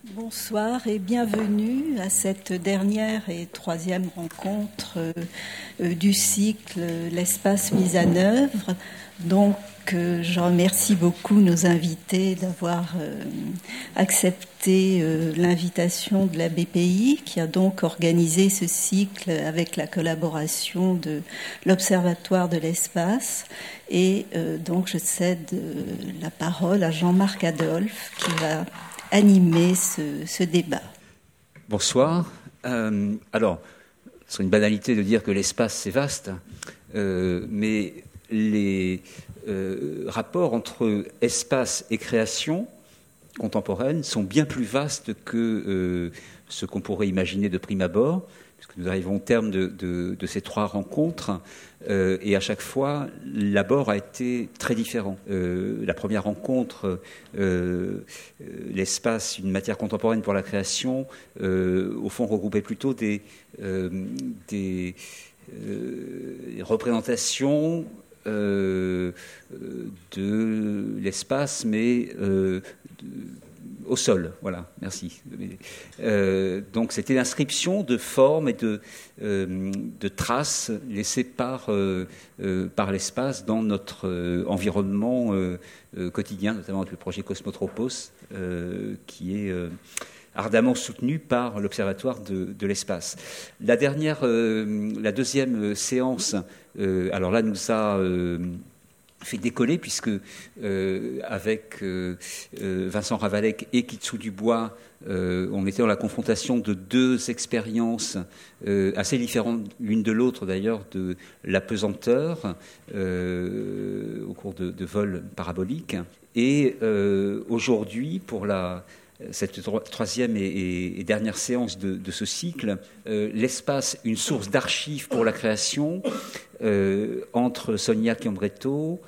Bonsoir et bienvenue à cette dernière et troisième rencontre du cycle L'espace mis en œuvre. Donc, je remercie beaucoup nos invités d'avoir accepté l'invitation de la BPI, qui a donc organisé ce cycle avec la collaboration de l'Observatoire de l'espace. Et donc, je cède la parole à Jean-Marc Adolphe, qui va animer ce débat. Bonsoir. Alors, c'est une banalité de dire que l'espace c'est vaste, mais les rapports entre espace et création contemporaine sont bien plus vastes que ce qu'on pourrait imaginer de prime abord, puisque nous arrivons au terme de ces trois rencontres. Et à chaque fois, l'abord a été très différent. La première rencontre, l'espace, une matière contemporaine pour la création, au fond regroupait plutôt des représentations de l'espace, mais au sol, voilà, merci. Donc c'était l'inscription de formes et de traces laissées par l'espace dans notre environnement quotidien, notamment avec le projet Cosmotropos, qui est ardemment soutenu par l'Observatoire de l'espace. La deuxième séance, alors là, nous a fait décoller, puisque avec Vincent Ravalec et Kitsou Dubois, on était dans la confrontation de deux expériences assez différentes l'une de l'autre, d'ailleurs, de la pesanteur au cours de vols paraboliques. Et aujourd'hui, pour cette troisième et dernière séance de ce cycle, l'espace, une source d'archives pour la création, entre Sonia Chiambretto,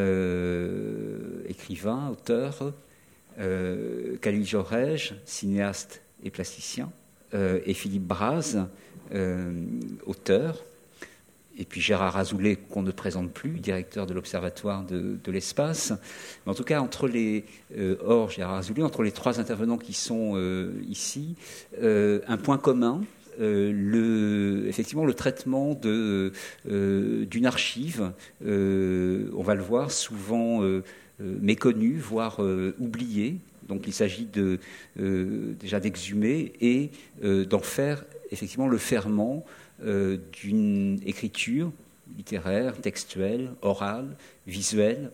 écrivain, auteur, Khalil Jorej, cinéaste et plasticien, et Philippe Braz, auteur, et puis Gérard Azoulay, qu'on ne présente plus, directeur de l'Observatoire de l'espace. Mais en tout cas, hors Gérard Azoulay, entre les trois intervenants qui sont ici, un point commun, effectivement le traitement d'une archive, on va le voir, souvent méconnue, voire oubliée. Donc il s'agit déjà d'exhumer et d'en faire effectivement le ferment d'une écriture littéraire, textuelle, orale, visuelle,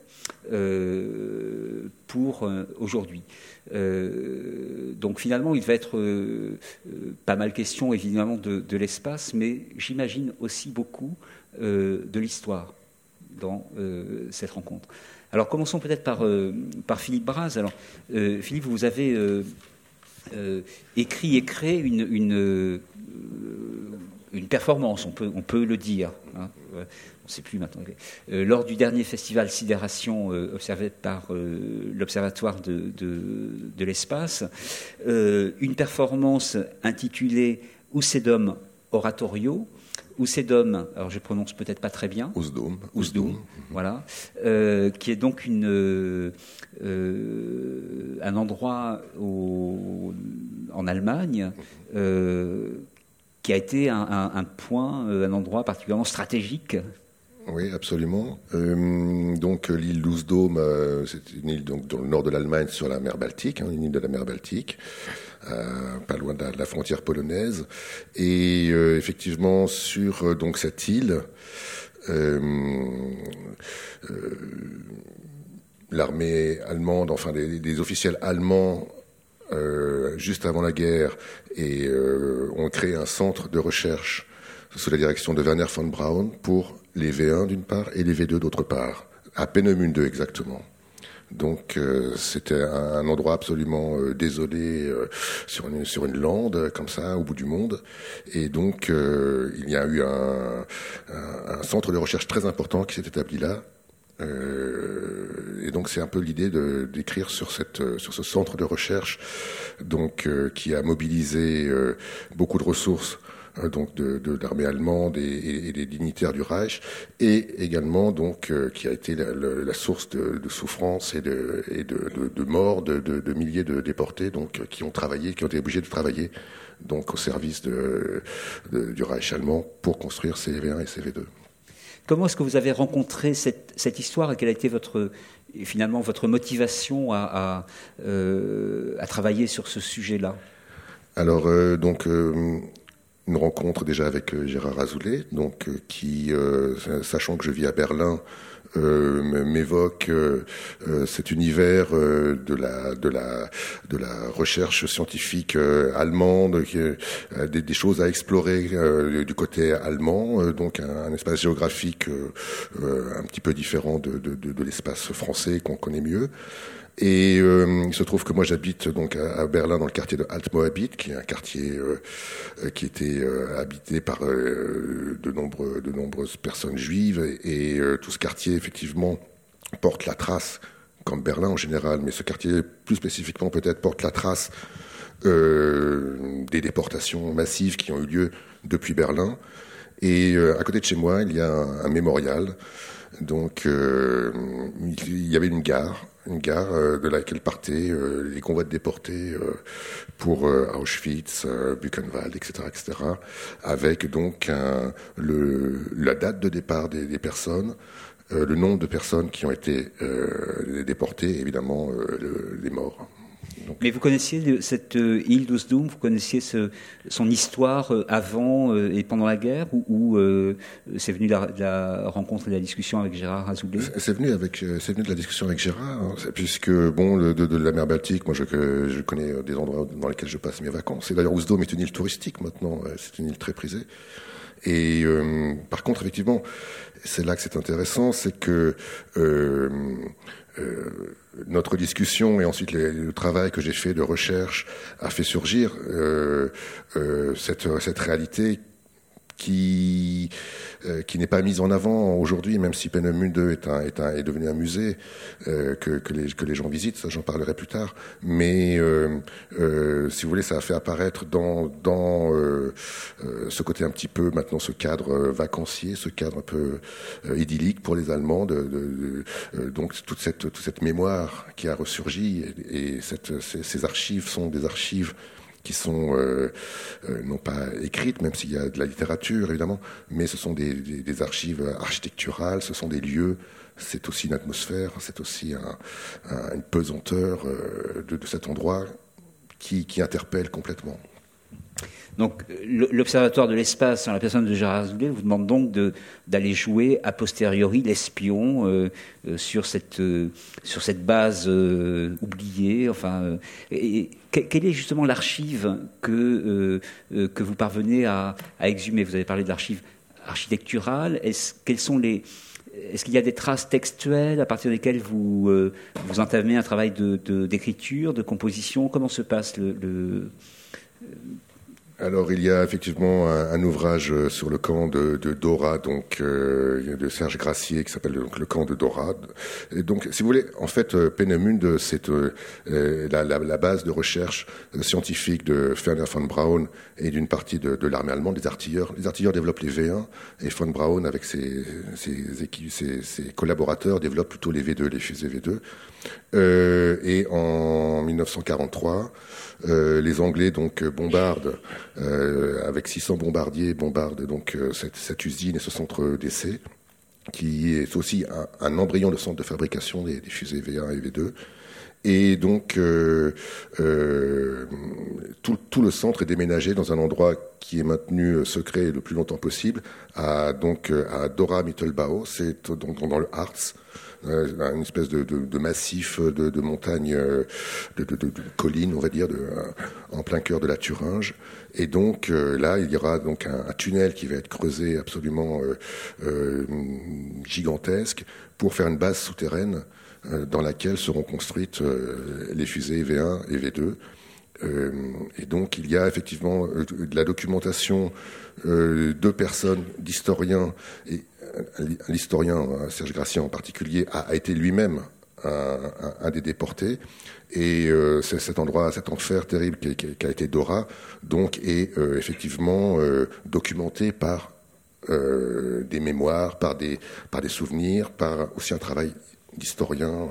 pour aujourd'hui. Donc finalement, il va être pas mal question évidemment de l'espace, mais j'imagine aussi beaucoup de l'histoire dans cette rencontre. Alors commençons peut-être par Philippe Braz. Alors Philippe, vous avez écrit et créé une performance, on peut le dire, hein, on ne sait plus maintenant, lors du dernier festival Sidération observé par l'Observatoire de l'espace, une performance intitulée Usedom Oratorio, Usedom, alors je prononce peut-être pas très bien, Usdom, voilà, qui est donc un endroit en Allemagne, qui a été un endroit particulièrement stratégique. Oui, absolument. Donc l'île Usedom, c'est une île donc dans le nord de l'Allemagne, sur la mer Baltique, une île de la mer Baltique, pas loin de la frontière polonaise. Et effectivement, sur donc cette île, l'armée allemande, enfin des officiels allemands, juste avant la guerre, ont créé un centre de recherche sous la direction de Werner von Braun pour les V1 d'une part et les V2 d'autre part, à Peenemünde exactement. Donc c'était un endroit absolument désolé sur une lande comme ça au bout du monde, et donc il y a eu un centre de recherche très important qui s'est établi là. Et donc c'est un peu l'idée d'écrire sur ce centre de recherche, donc qui a mobilisé beaucoup de ressources donc de l'armée allemande et des dignitaires du Reich, et également donc qui a été la source de souffrance et de morts de milliers de déportés, donc qui ont été obligés de travailler donc au service du Reich allemand pour construire CV1 et CV2. Comment est-ce que vous avez rencontré cette histoire et quelle a été finalement votre motivation à travailler sur ce sujet-là? Alors, une rencontre déjà avec Gérard Azoulay, donc qui, sachant que je vis à Berlin, m'évoque cet univers de la recherche scientifique allemande, des choses à explorer du côté allemand, donc un espace géographique un petit peu différent de l'espace français qu'on connaît mieux. Et il se trouve que moi j'habite donc à Berlin dans le quartier de Alt-Moabit, qui est un quartier qui était habité par de nombreuses personnes juives, et tout ce quartier effectivement porte la trace, comme Berlin en général, mais ce quartier plus spécifiquement peut-être porte la trace des déportations massives qui ont eu lieu depuis Berlin. Et à côté de chez moi, il y a un mémorial. Donc il y avait une gare de laquelle partaient les convois de déportés pour Auschwitz, Buchenwald, etc., avec donc la date de départ des personnes, le nombre de personnes qui ont été déportées, et évidemment les morts. Donc. Mais vous connaissiez cette île d'Osdum, vous connaissiez son histoire avant et pendant la guerre, ou c'est venu de la rencontre et de la discussion avec Gérard Azoulay? C'est venu de la discussion avec Gérard, hein, puisque de la mer Baltique, moi je connais des endroits dans lesquels je passe mes vacances. Et d'ailleurs, Osdum est une île touristique maintenant, c'est une île très prisée. Et par contre, effectivement, c'est là que c'est intéressant, c'est que notre discussion et ensuite le travail que j'ai fait de recherche a fait surgir cette réalité qui n'est pas mise en avant aujourd'hui, même si Peenemünde est devenu un musée que les gens visitent, ça j'en parlerai plus tard. Mais si vous voulez, ça a fait apparaître dans ce côté un petit peu maintenant, ce cadre vacancier, ce cadre un peu idyllique pour les Allemands, donc toute cette mémoire qui a ressurgi, et ces archives sont des archives qui sont non pas écrites, même s'il y a de la littérature évidemment, mais ce sont des archives architecturales, ce sont des lieux, c'est aussi une atmosphère, c'est aussi une pesanteur de cet endroit qui interpelle complètement. Donc l'Observatoire de l'espace, en la personne de Gérard Azoulay, vous demande donc d'aller jouer a posteriori l'espion sur cette base oubliée. Enfin, quelle est justement l'archive que vous parvenez à exhumer? Vous avez parlé de l'archive architecturale. Est-ce qu'il y a des traces textuelles à partir desquelles vous entamez un travail d'écriture, de composition? Comment se passe Alors, il y a effectivement un ouvrage sur le camp de Dora, donc de Serge Gracier, qui s'appelle donc le camp de Dora. Et donc, si vous voulez, en fait, Peenemünde, c'est la base de recherche scientifique de Wernher von Braun et d'une partie de l'armée allemande, des artilleurs. Les artilleurs développent les V1 et von Braun, avec ses collaborateurs, développe plutôt les V2, les fusées V2. Et en 1943, les Anglais donc bombardent avec 600 bombardiers, donc cette usine et ce centre d'essai, qui est aussi un embryon de centre de fabrication des fusées V1 et V2. Et donc tout le centre est déménagé dans un endroit qui est maintenu secret le plus longtemps possible, à Dora Mittelbau, c'est donc dans le Harz. Une espèce de massif de montagnes, de collines, on va dire, en plein cœur de la Thuringe. Et donc là, il y aura donc un tunnel qui va être creusé absolument gigantesque pour faire une base souterraine dans laquelle seront construites les fusées V1 et V2. Et donc il y a effectivement de la documentation de personnes, d'historiens, et l'historien Serge Gracier en particulier a été lui-même un des déportés. Et c'est cet endroit, cet enfer terrible qui a été Dora, donc est effectivement documenté par des mémoires, par des souvenirs, par aussi un travail d'historien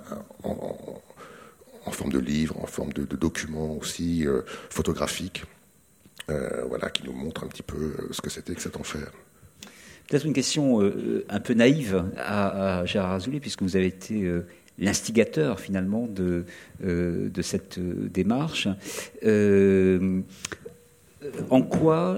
en forme de livre, en forme de documents aussi photographiques, qui nous montre un petit peu ce que c'était que cet enfer. Peut-être une question un peu naïve à Gérard Azoulay, puisque vous avez été l'instigateur finalement de cette démarche. En quoi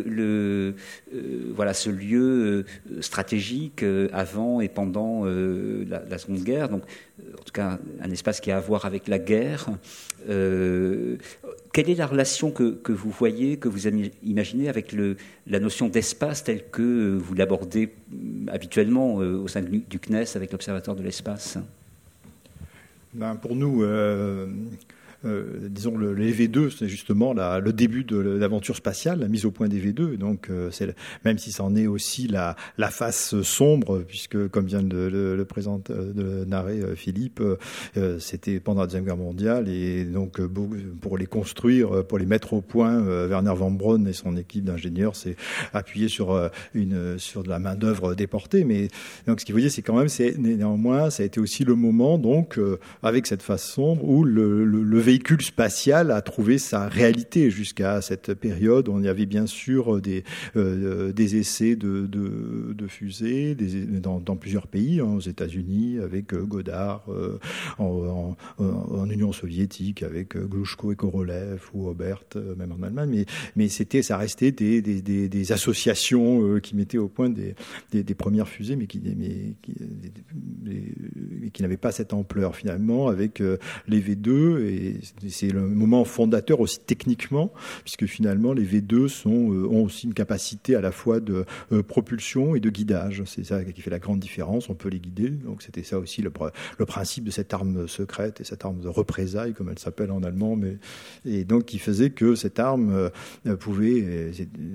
ce lieu stratégique avant et pendant la Seconde Guerre, donc en tout cas un espace qui a à voir avec la guerre, quelle est la relation que vous voyez, que vous imaginez avec la notion d'espace telle que vous l'abordez habituellement au sein du CNES avec l'Observatoire de l'espace? Pour nous, disons les V2, c'est justement le début de l'aventure spatiale, la mise au point des V2. Donc, même si c'en est aussi la face sombre, puisque comme vient de narrer Philippe, c'était pendant la Deuxième Guerre mondiale, et donc pour les construire, pour les mettre au point, Wernher von Braun et son équipe d'ingénieurs s'est appuyé sur de la main d'œuvre déportée. Mais donc, ce qu'il faut dire, c'est quand même, néanmoins, ça a été aussi le moment, donc, avec cette face sombre, où le véhicule spatial a trouvé sa réalité jusqu'à cette période. On y avait bien sûr des essais de fusées dans plusieurs pays, aux États-Unis avec Goddard, en Union soviétique avec Glushko et Korolev ou Obert, même en Allemagne. Mais ça restait des associations qui mettaient au point des premières fusées, mais qui n'avaient pas cette ampleur finalement avec les V2, et c'est le moment fondateur aussi techniquement, puisque finalement les V2 ont aussi une capacité à la fois de propulsion et de guidage. C'est ça qui fait la grande différence, on peut les guider. Donc c'était ça aussi le principe de cette arme secrète et cette arme de représailles, comme elle s'appelle en allemand, et donc qui faisait que cette arme pouvait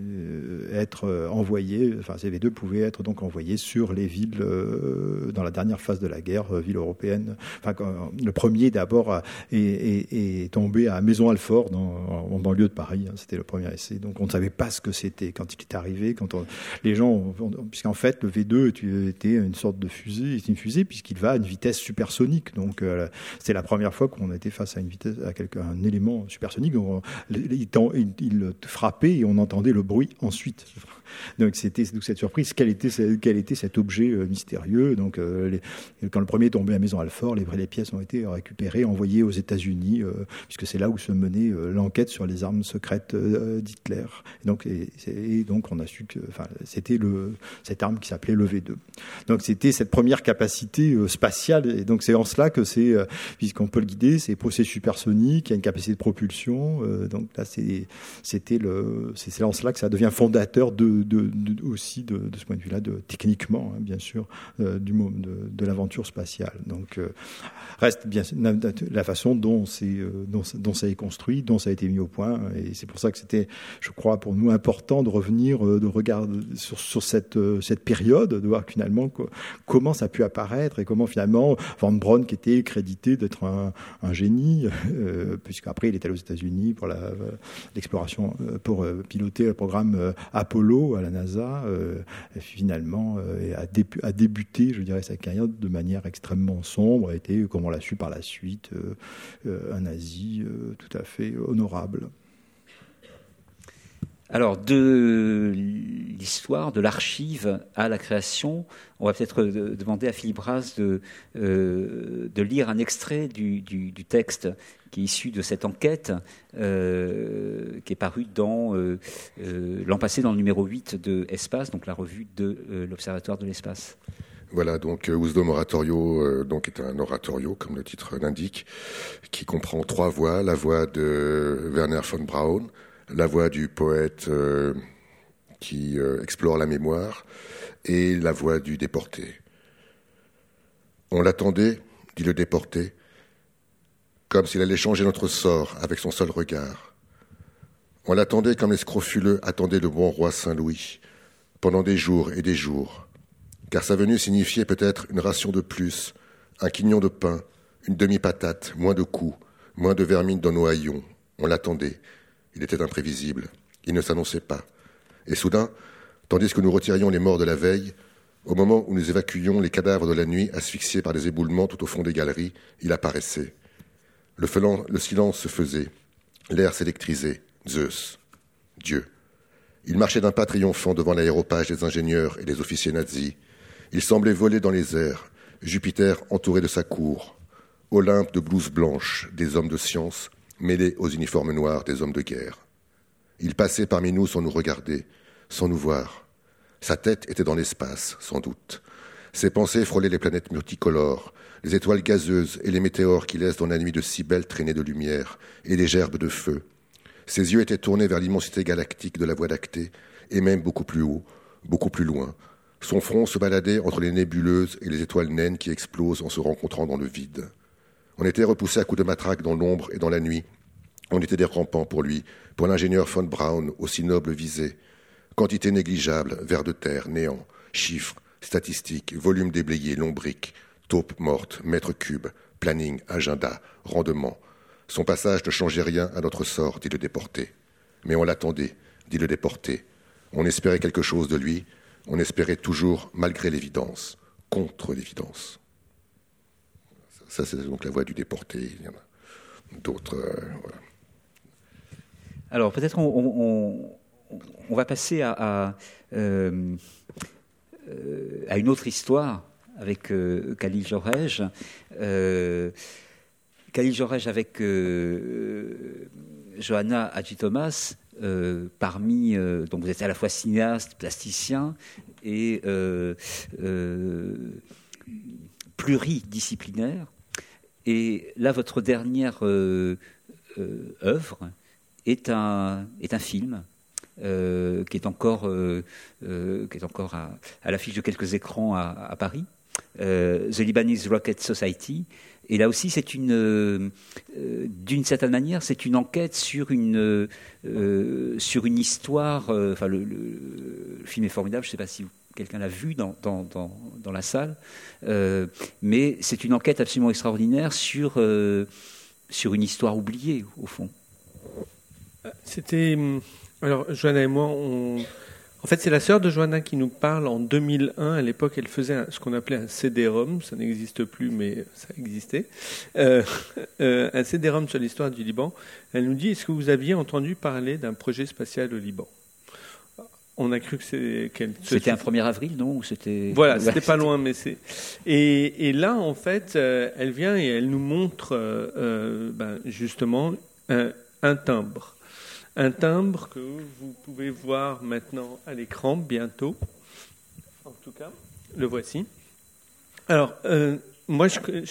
être envoyée, ces V2 pouvaient être donc envoyés sur les villes dans la dernière phase de la guerre, ville européenne. Le premier d'abord est tombé à Maison-Alfort, en banlieue de Paris. C'était le premier essai. Donc on ne savait pas ce que c'était quand il est arrivé. Les gens, puisqu'en fait le V2 était une sorte de fusée, c'est une fusée puisqu'il va à une vitesse supersonique. Donc c'était la première fois qu'on était face à un élément supersonique. Il frappait et on entendait le bruit ensuite. Donc c'était cette surprise. Quel était cet objet mystérieux? Donc quand le premier est tombé à Maison-Alfort, les pièces ont été récupérées, envoyées aux États-Unis, puisque c'est là où se menait l'enquête sur les armes secrètes d'Hitler. Et donc on a su que c'était cette arme qui s'appelait le V2. Donc c'était cette première capacité spatiale. Et donc c'est en cela que puisqu'on peut le guider, c'est processus supersonique, il y a une capacité de propulsion. Donc là c'est en cela que ça devient fondateur aussi de ce point de vue-là, techniquement, bien sûr, de l'aventure spatiale. Donc, reste bien la façon dont ça est construit, dont ça a été mis au point, et c'est pour ça que c'était, je crois, pour nous important de revenir, de regarder sur cette période, de voir finalement comment ça a pu apparaître et comment finalement Von Braun, qui était crédité d'être un génie, puisqu'après il est allé aux États-Unis pour l'exploration, pour piloter le programme Apollo à la NASA, finalement a débuté, je dirais, sa carrière de manière extrêmement sombre, a été, comme on l'a su par la suite, un nazi tout à fait honorable. Alors, de l'histoire, de l'archive à la création, on va peut-être demander à Philippe Braz de lire un extrait du texte qui est issu de cette enquête, qui est paru l'an passé dans le numéro 8 de Espace, donc la revue de l'Observatoire de l'espace. Voilà, donc Usdom Oratorio est un oratorio, comme le titre l'indique, qui comprend 3 voix. La voix de Wernher von Braun, la voix du poète qui explore la mémoire, et la voix du déporté. On l'attendait, dit le déporté, comme s'il allait changer notre sort avec son seul regard. On l'attendait comme les scrofuleux attendaient le bon roi Saint-Louis, pendant des jours et des jours, car sa venue signifiait peut-être une ration de plus, Un quignon de pain, une demi-patate, moins de coups, moins de vermine dans nos haillons. On l'attendait. Il était imprévisible. Il ne s'annonçait pas. Et soudain, tandis que nous retirions les morts de la veille, au moment où nous évacuions les cadavres de la nuit asphyxiés par des éboulements tout au fond des galeries, il apparaissait. Le silence se faisait. L'air s'électrisait. Zeus. Dieu. Il marchait d'un pas triomphant devant l'aéropage des ingénieurs et des officiers nazis. Il semblait voler dans les airs. Jupiter entouré de sa cour. Olympe de blouses blanches, des hommes de science, mêlés aux uniformes noirs des hommes de guerre. Il passait parmi nous sans nous regarder, sans nous voir. Sa tête était dans l'espace, sans doute. Ses pensées frôlaient les planètes multicolores, les étoiles gazeuses et les météores qui laissent dans la nuit de si belles traînées de lumière et les gerbes de feu. Ses yeux étaient tournés vers l'immensité galactique de la Voie lactée, et même beaucoup plus haut, beaucoup plus loin. Son front se baladait entre les nébuleuses et les étoiles naines qui explosent en se rencontrant dans le vide. On était repoussés à coups de matraque dans l'ombre et dans la nuit. On était des rampants pour lui, pour l'ingénieur von Braun, aussi noble visé. Quantité négligeable, vers de terre, néant, chiffres, statistiques, volume déblayé, lombriques, taupe morte, mètre cube, planning, agenda, rendement. Son passage ne changeait rien à notre sort, dit le déporté. Mais on l'attendait, dit le déporté. On espérait quelque chose de lui, on espérait toujours malgré l'évidence, contre l'évidence. Ça, c'est donc la voix du déporté. Il y en a d'autres. Voilà. Alors, peut-être on va passer à une autre histoire avec Khalil Jorej. Khalil Jorej avec Johanna Hadji-Thomas, parmi... donc vous êtes à la fois cinéaste, plasticien et pluridisciplinaire. Et là, votre dernière œuvre est un film qui est encore à l'affiche de quelques écrans à Paris, The Lebanese Rocket Society. Et là aussi, c'est d'une certaine manière, c'est une enquête sur une histoire. Enfin, le film est formidable. Je ne sais pas si quelqu'un l'a vu dans la salle, mais c'est une enquête absolument extraordinaire sur une histoire oubliée, au fond. Alors, Johanna et moi, en fait, c'est la sœur de Johanna qui nous parle en 2001. À l'époque, elle faisait ce qu'on appelait un CD-ROM. Ça n'existe plus, mais ça existait. Un CD-ROM sur l'histoire du Liban. Elle nous dit, est-ce que vous aviez entendu parler d'un projet spatial au Liban ? On a cru que c'était un 1er avril, non ? Ou c'était... Voilà, c'était pas loin, mais c'est... Et là, en fait, elle vient et elle nous montre justement un timbre. Un timbre que vous pouvez voir maintenant à l'écran, bientôt. En tout cas, le voici. Alors, moi,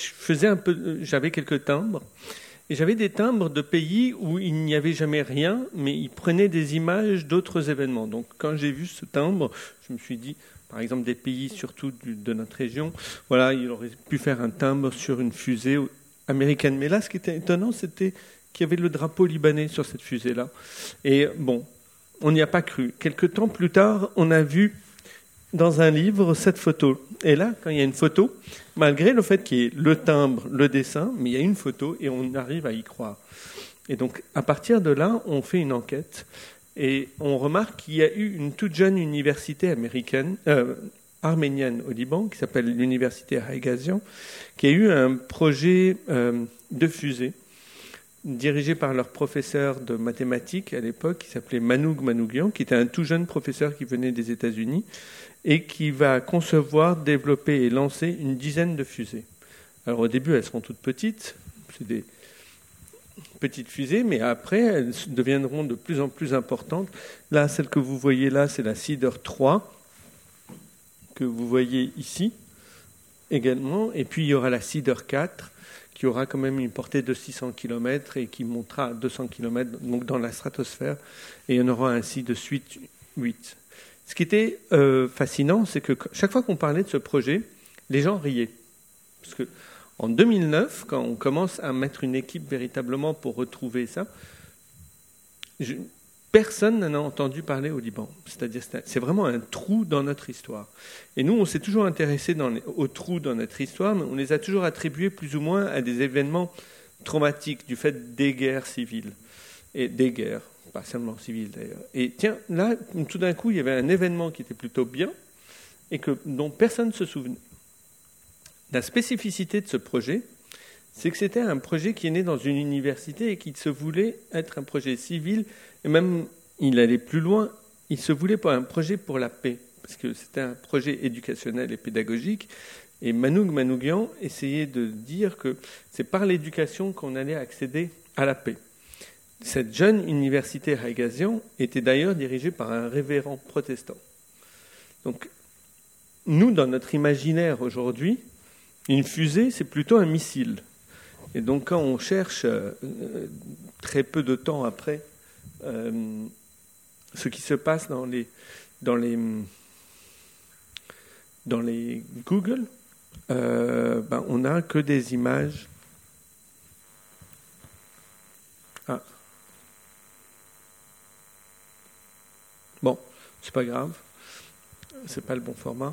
j'avais quelques timbres. Et j'avais des timbres de pays où il n'y avait jamais rien, mais ils prenaient des images d'autres événements. Donc, quand j'ai vu ce timbre, je me suis dit, par exemple, des pays, surtout de notre région, voilà, il aurait pu faire un timbre sur une fusée américaine. Mais là, ce qui était étonnant, c'était qu'il y avait le drapeau libanais sur cette fusée-là. Et bon, on n'y a pas cru. Quelque temps plus tard, on a vu dans un livre cette photo. Et là, quand il y a une photo, malgré le fait qu'il y ait le timbre, le dessin, mais il y a une photo et on arrive à y croire. Et donc, à partir de là, on fait une enquête et on remarque qu'il y a eu une toute jeune université arménienne au Liban, qui s'appelle l'université Haïgazian, qui a eu un projet de fusée dirigé par leur professeur de mathématiques à l'époque, qui s'appelait Manoug Manougian, qui était un tout jeune professeur qui venait des États-Unis, et qui va concevoir, développer et lancer une dizaine de fusées. Alors au début, elles seront toutes petites, c'est des petites fusées, mais après, elles deviendront de plus en plus importantes. Là, celle que vous voyez là, c'est la Cedar 3, que vous voyez ici également, et puis il y aura la Cedar 4, qui aura quand même une portée de 600 km et qui montera à 200 km donc dans la stratosphère, et il y en aura ainsi de suite 8. Ce qui était fascinant, c'est que chaque fois qu'on parlait de ce projet, les gens riaient. Parce que en 2009, quand on commence à mettre une équipe véritablement pour retrouver ça, personne n'en a entendu parler au Liban. C'est-à-dire c'est vraiment un trou dans notre histoire. Et nous, on s'est toujours intéressé aux trous dans notre histoire, mais on les a toujours attribués plus ou moins à des événements traumatiques du fait des guerres civiles. Et des guerres, pas seulement civiles d'ailleurs. Et tiens, là, tout d'un coup, il y avait un événement qui était plutôt bien et dont personne ne se souvenait. La spécificité de ce projet, c'est que c'était un projet qui est né dans une université et qui se voulait être un projet civil, et même, il allait plus loin, il se voulait pas un projet pour la paix, parce que c'était un projet éducationnel et pédagogique, et Manouche Manouchian essayait de dire que c'est par l'éducation qu'on allait accéder à la paix. Cette jeune université Haigazian était d'ailleurs dirigée par un révérend protestant. Donc, nous, dans notre imaginaire aujourd'hui, une fusée, c'est plutôt un missile. Et donc, quand on cherche, très peu de temps après, ce qui se passe dans les Google, on n'a que des images. Ah. Bon, c'est pas grave, c'est pas le bon format.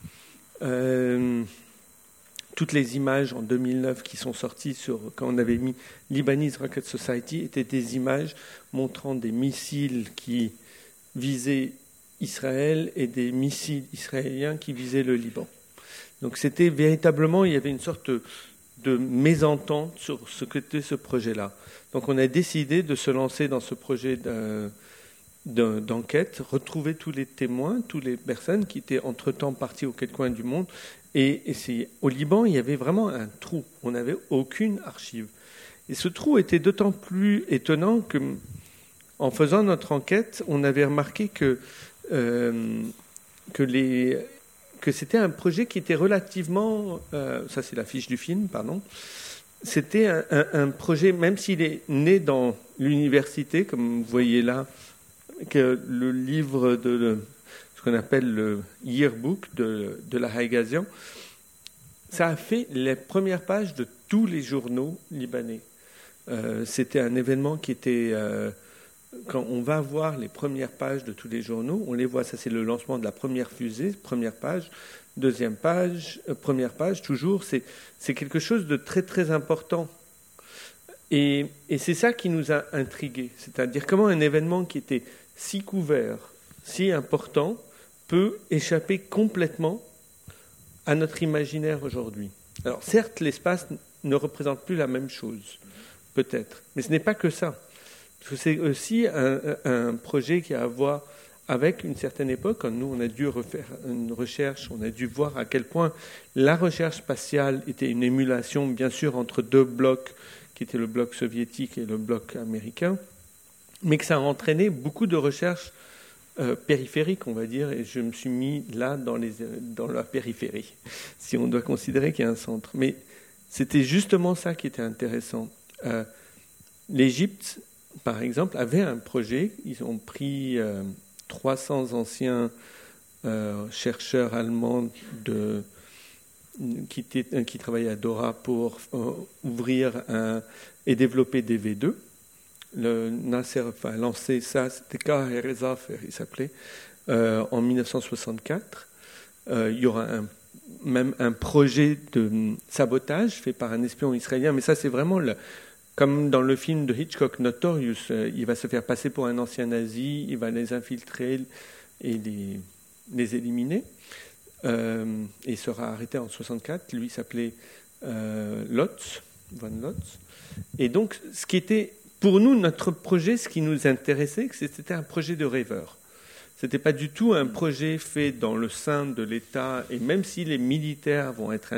Toutes les images en 2009 qui sont sorties quand on avait mis Lebanese Rocket Society étaient des images montrant des missiles qui visaient Israël et des missiles israéliens qui visaient le Liban. Donc c'était véritablement, il y avait une sorte de mésentente sur ce qu'était ce projet-là. Donc on a décidé de se lancer dans ce projet d'enquête, retrouver tous les témoins, toutes les personnes qui étaient entre-temps parties aux quatre coins du monde. Et au Liban, il y avait vraiment un trou. On n'avait aucune archive. Et ce trou était d'autant plus étonnant que, en faisant notre enquête, on avait remarqué que c'était un projet qui était relativement... ça, c'est la fiche du film, pardon. C'était un projet, même s'il est né dans l'université, comme vous voyez là, que le livre ce qu'on appelle le yearbook de la Haigazian, ça a fait les premières pages de tous les journaux libanais. C'était un événement qui était... quand on va voir les premières pages de tous les journaux, on les voit, ça c'est le lancement de la première fusée, première page, deuxième page, première page, toujours, c'est quelque chose de très très important. Et c'est ça qui nous a intrigués, c'est-à-dire comment un événement qui était si couvert, si important, peut échapper complètement à notre imaginaire aujourd'hui. Alors certes, l'espace ne représente plus la même chose, peut-être, mais ce n'est pas que ça. Parce que c'est aussi un projet qui a à voir avec une certaine époque, quand nous on a dû refaire une recherche, on a dû voir à quel point la recherche spatiale était une émulation, bien sûr, entre deux blocs, qui étaient le bloc soviétique et le bloc américain, mais que ça a entraîné beaucoup de recherches périphériques, on va dire, et je me suis mis là dans la périphérie, si on doit considérer qu'il y a un centre. Mais c'était justement ça qui était intéressant. L'Égypte, par exemple, avait un projet. Ils ont pris 300 anciens chercheurs allemands qui travaillaient à Dora pour ouvrir et développer des V2. Le Nasser a lancé ça, c'était Kaher Zafer, il s'appelait, en 1964. Il y aura même un projet de sabotage fait par un espion israélien, mais ça c'est vraiment comme dans le film de Hitchcock, Notorious, il va se faire passer pour un ancien nazi, il va les infiltrer et les éliminer. Et il sera arrêté en 64. Lui, il s'appelait Lotz, Von Lotz. Et donc, ce qui était, pour nous, notre projet, ce qui nous intéressait, c'était un projet de rêveur. Ce n'était pas du tout un projet fait dans le sein de l'État, et même si les militaires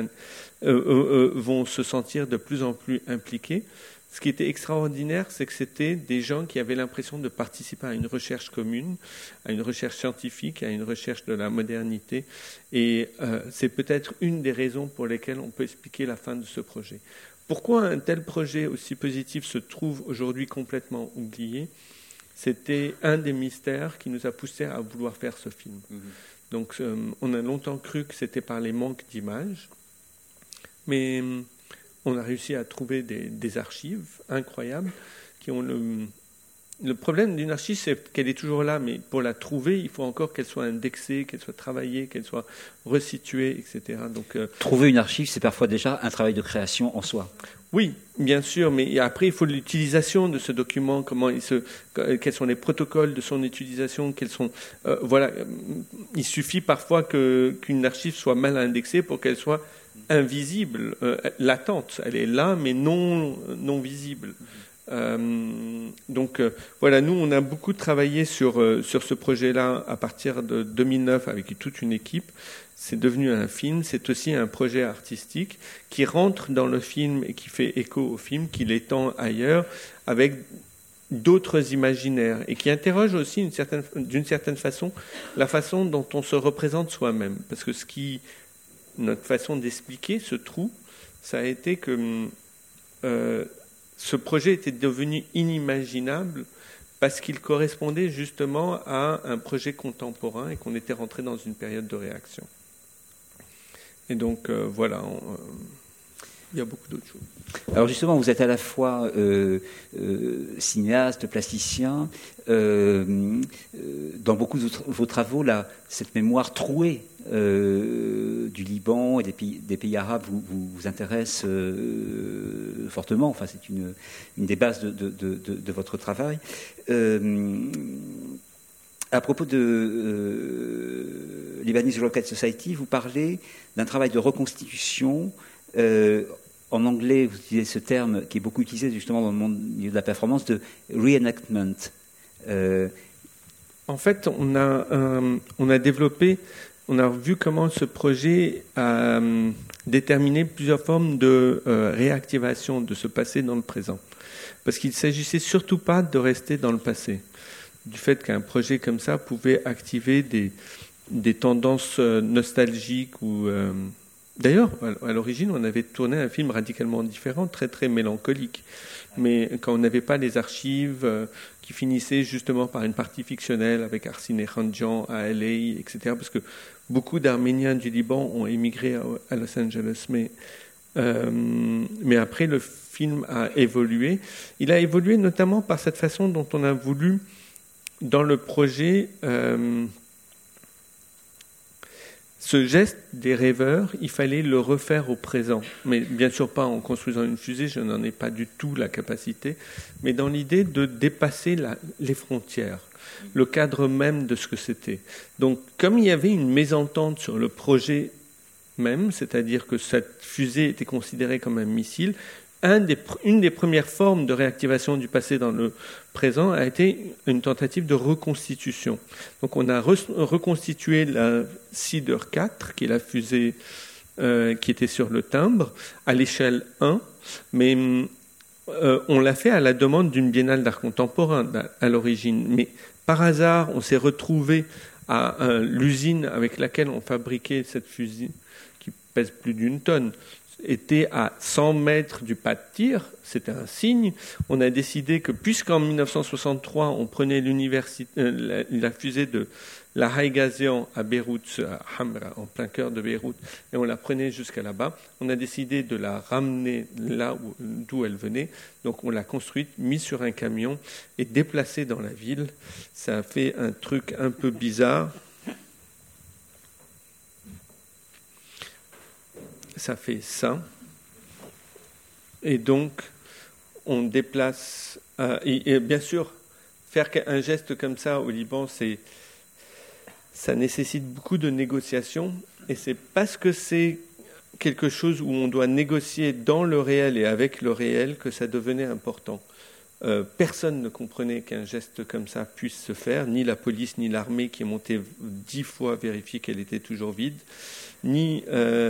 vont se sentir de plus en plus impliqués, ce qui était extraordinaire, c'est que c'était des gens qui avaient l'impression de participer à une recherche commune, à une recherche scientifique, à une recherche de la modernité. Et c'est peut-être une des raisons pour lesquelles on peut expliquer la fin de ce projet. Pourquoi un tel projet aussi positif se trouve aujourd'hui complètement oublié ? C'était un des mystères qui nous a poussé à vouloir faire ce film. Donc on a longtemps cru que c'était par les manques d'images, mais on a réussi à trouver des archives incroyables qui ont le problème d'une archive, c'est qu'elle est toujours là, mais pour la trouver, il faut encore qu'elle soit indexée, qu'elle soit travaillée, qu'elle soit resituée, etc. Donc, trouver une archive, c'est parfois déjà un travail de création en soi. Oui, bien sûr, mais après, il faut l'utilisation de ce document, quels sont les protocoles de son utilisation, voilà. Il suffit parfois qu'une archive soit mal indexée pour qu'elle soit invisible, latente. Elle est là, mais non visible. Donc voilà, nous on a beaucoup travaillé sur ce projet-là à partir de 2009 avec toute une équipe. C'est devenu un film, c'est aussi un projet artistique qui rentre dans le film et qui fait écho au film, qui l'étend ailleurs avec d'autres imaginaires et qui interroge aussi d'une certaine façon la façon dont on se représente soi-même. Parce que notre façon d'expliquer ce trou, ça a été que ce projet était devenu inimaginable parce qu'il correspondait justement à un projet contemporain et qu'on était rentré dans une période de réaction. Et donc, voilà, il y a beaucoup d'autres choses. Alors justement, vous êtes à la fois cinéaste, plasticien. Dans beaucoup de vos travaux, cette mémoire trouée du Liban et des pays arabes vous intéresse fortement. Enfin, c'est une des bases de votre travail. À propos de Lebanese Rocket Society, vous parlez d'un travail de reconstitution. En anglais, vous utilisez ce terme qui est beaucoup utilisé justement dans le milieu de la performance, de reenactment. En fait, on a développé, on a vu comment ce projet a déterminé plusieurs formes de réactivation de ce passé dans le présent. Parce qu'il ne s'agissait surtout pas de rester dans le passé. Du fait qu'un projet comme ça pouvait activer des tendances nostalgiques ou... D'ailleurs, à l'origine, on avait tourné un film radicalement différent, très très mélancolique. Mais quand on n'avait pas les archives qui finissaient justement par une partie fictionnelle avec Arsine Khanjan à LA, etc. Parce que beaucoup d'Arméniens du Liban ont émigré à Los Angeles. Mais après, le film a évolué. Il a évolué notamment par cette façon dont on a voulu, dans le projet... Ce geste des rêveurs, il fallait le refaire au présent. Mais bien sûr pas en construisant une fusée, je n'en ai pas du tout la capacité, mais dans l'idée de dépasser les frontières, le cadre même de ce que c'était. Donc comme il y avait une mésentente sur le projet même, c'est-à-dire que cette fusée était considérée comme un missile, une des premières formes de réactivation du passé dans le présent a été une tentative de reconstitution. Donc on a reconstitué la Cedar 4, qui est la fusée qui était sur le timbre, à l'échelle 1, mais on l'a fait à la demande d'une biennale d'art contemporain à l'origine. Mais par hasard, on s'est retrouvé à l'usine avec laquelle on fabriquait cette fusée, qui pèse plus d'1 tonne, était à 100 mètres du pas de tir, c'était un signe. On a décidé que, puisqu'en 1963, on prenait la fusée de la Haïgazian à Beyrouth, à Hamra, en plein cœur de Beyrouth, et on la prenait jusqu'à là-bas, on a décidé de la ramener là d'où elle venait. Donc on l'a construite, mise sur un camion et déplacée dans la ville. Ça a fait un truc un peu bizarre. Ça fait ça. Et donc, on déplace... et bien sûr, faire un geste comme ça au Liban, ça nécessite beaucoup de négociations. Et c'est parce que c'est quelque chose où on doit négocier dans le réel et avec le réel que ça devenait important. Personne ne comprenait qu'un geste comme ça puisse se faire, ni la police, ni l'armée qui est montée 10 fois vérifier qu'elle était toujours vide, ni...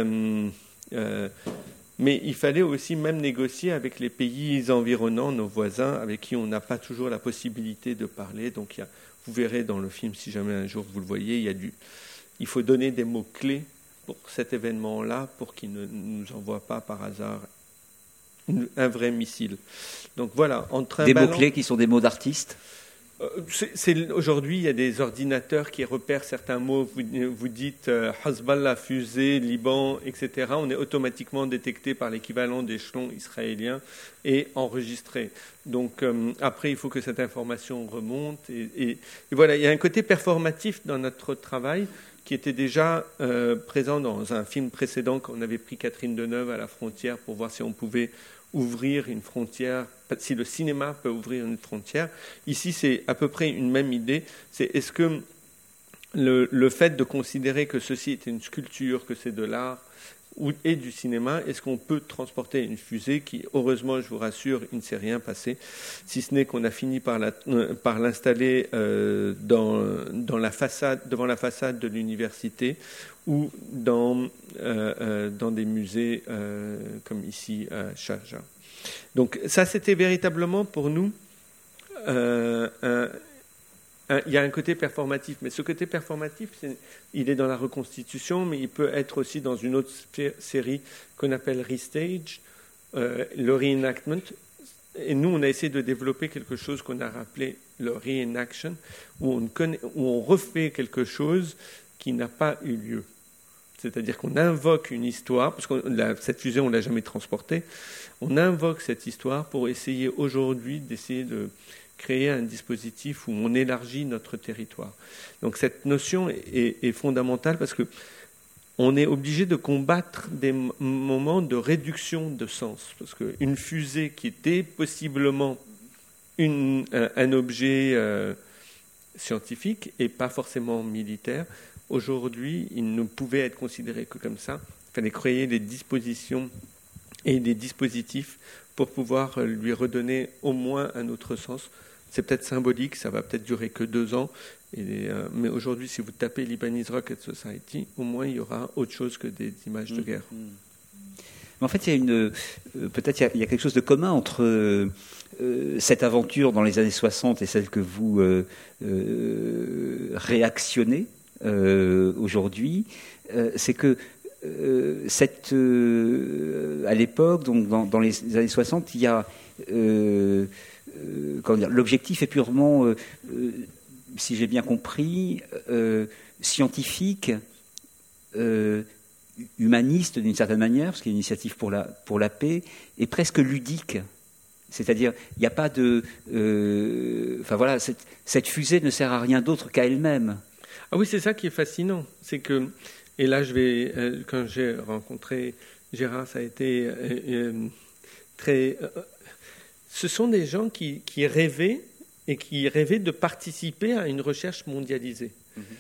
mais il fallait aussi même négocier avec les pays environnants, nos voisins, avec qui on n'a pas toujours la possibilité de parler. Donc vous verrez dans le film, si jamais un jour vous le voyez, il faut donner des mots-clés pour cet événement-là, pour qu'il ne nous envoie pas par hasard un vrai missile. Donc voilà, des mots-clés qui sont des mots d'artistes. Aujourd'hui, il y a des ordinateurs qui repèrent certains mots. Vous dites Hezbollah, fusée, Liban, etc. On est automatiquement détecté par l'équivalent d'échelon israélien et enregistré. Donc après, il faut que cette information remonte. Et voilà, il y a un côté performatif dans notre travail qui était déjà présent dans un film précédent qu'on avait pris Catherine Deneuve à la frontière pour voir si on pouvait ouvrir une frontière, si le cinéma peut ouvrir une frontière. Ici, c'est à peu près une même idée. C'est est-ce que le fait de considérer que ceci est une sculpture, que c'est de l'art et du cinéma, est-ce qu'on peut transporter une fusée qui, heureusement, je vous rassure, il ne s'est rien passé, si ce n'est qu'on a fini par l'installer devant la façade de l'université ou dans des musées comme ici à Sharjah. Donc ça, c'était véritablement pour nous il y a un côté performatif, mais ce côté performatif, il est dans la reconstitution, mais il peut être aussi dans une autre série qu'on appelle Restage, le reenactment. Et nous, on a essayé de développer quelque chose qu'on a appelé le reenaction, où on refait quelque chose qui n'a pas eu lieu. C'est-à-dire qu'on invoque une histoire, parce que cette fusée, on ne l'a jamais transportée, on invoque cette histoire pour essayer aujourd'hui d'essayer de créer un dispositif où on élargit notre territoire. Donc cette notion est fondamentale parce qu'on est obligé de combattre des moments de réduction de sens. Parce qu'une fusée qui était possiblement un objet scientifique et pas forcément militaire, aujourd'hui, il ne pouvait être considéré que comme ça. Il fallait créer des dispositions et des dispositifs pour pouvoir lui redonner au moins un autre sens. C'est peut-être symbolique, ça va peut-être durer que 2 ans, mais aujourd'hui, si vous tapez Lebanese Rocket Society, au moins il y aura autre chose que des images de guerre. Mais en fait, il y a quelque chose de commun entre cette aventure dans les années 60 et celle que vous réactionnez aujourd'hui. C'est que à l'époque, donc dans les années 60, il y a l'objectif est purement, si j'ai bien compris, scientifique, humaniste d'une certaine manière, parce qu'il y a une initiative pour la paix, et presque ludique. C'est-à-dire, il n'y a pas de... cette fusée ne sert à rien d'autre qu'à elle-même. Ah oui, c'est ça qui est fascinant. C'est que, et là, quand j'ai rencontré Gérard, ça a été très... Ce sont des gens qui rêvaient de participer à une recherche mondialisée,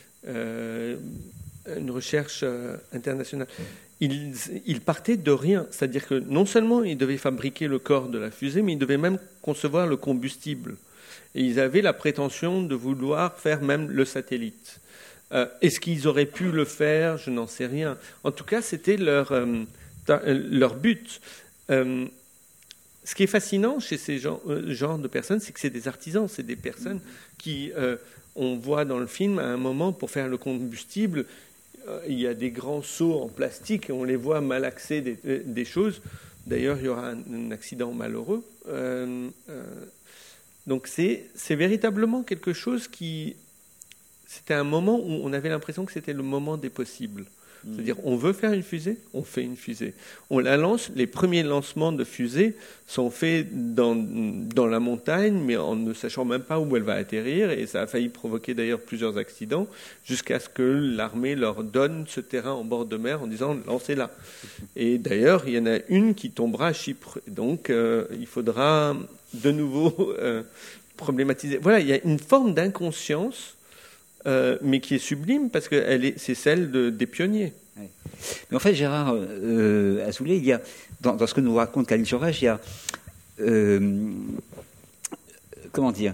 une recherche internationale. Ils partaient de rien, c'est-à-dire que non seulement ils devaient fabriquer le corps de la fusée, mais ils devaient même concevoir le combustible. Et ils avaient la prétention de vouloir faire même le satellite. Est-ce qu'ils auraient pu le faire? Je n'en sais rien. En tout cas, c'était leur but. Ce qui est fascinant chez ces genres de personnes, c'est que c'est des artisans, c'est des personnes qui, on voit dans le film, à un moment, pour faire le combustible, il y a des grands seaux en plastique et on les voit malaxer des choses. D'ailleurs, il y aura un accident malheureux. Donc c'est véritablement quelque chose qui... C'était un moment où on avait l'impression que c'était le moment des possibles. C'est-à-dire, on veut faire une fusée, on fait une fusée. On la lance, les premiers lancements de fusées sont faits dans la montagne, mais en ne sachant même pas où elle va atterrir, et ça a failli provoquer d'ailleurs plusieurs accidents, jusqu'à ce que l'armée leur donne ce terrain en bord de mer en disant « lancez-la ». Et d'ailleurs, il y en a une qui tombera à Chypre. Donc, il faudra de nouveau problématiser. Voilà, il y a une forme d'inconscience mais qui est sublime parce que c'est celle des pionniers. Oui. Mais en fait, Gérard Azoulay, il y a, dans ce que nous raconte Khalil Jorraj, il y a, comment dire,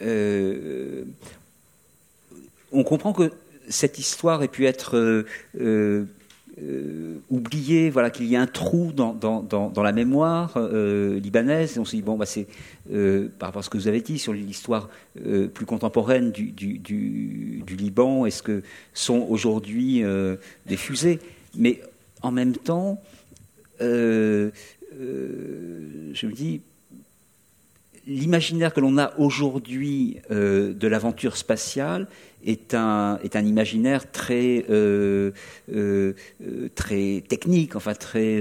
on comprend que cette histoire ait pu être oubliée, voilà, qu'il y a un trou dans la mémoire libanaise. Et on se dit, bon, bah, c'est par rapport à ce que vous avez dit sur l'histoire plus contemporaine du Liban, est-ce que sont aujourd'hui des fusées? Mais en même temps, je me dis, l'imaginaire que l'on a aujourd'hui de l'aventure spatiale est un imaginaire très très technique, enfin très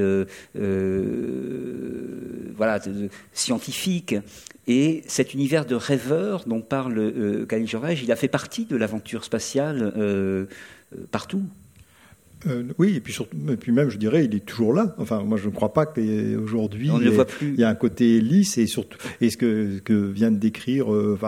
scientifique. Et cet univers de rêveurs dont parle Khalil Jorrej, il a fait partie de l'aventure spatiale partout. Oui, et puis même, je dirais, il est toujours là. Enfin, moi, je ne crois pas qu'aujourd'hui, on ne le voit plus. Il y a un côté lisse, et surtout, et ce que vient de décrire,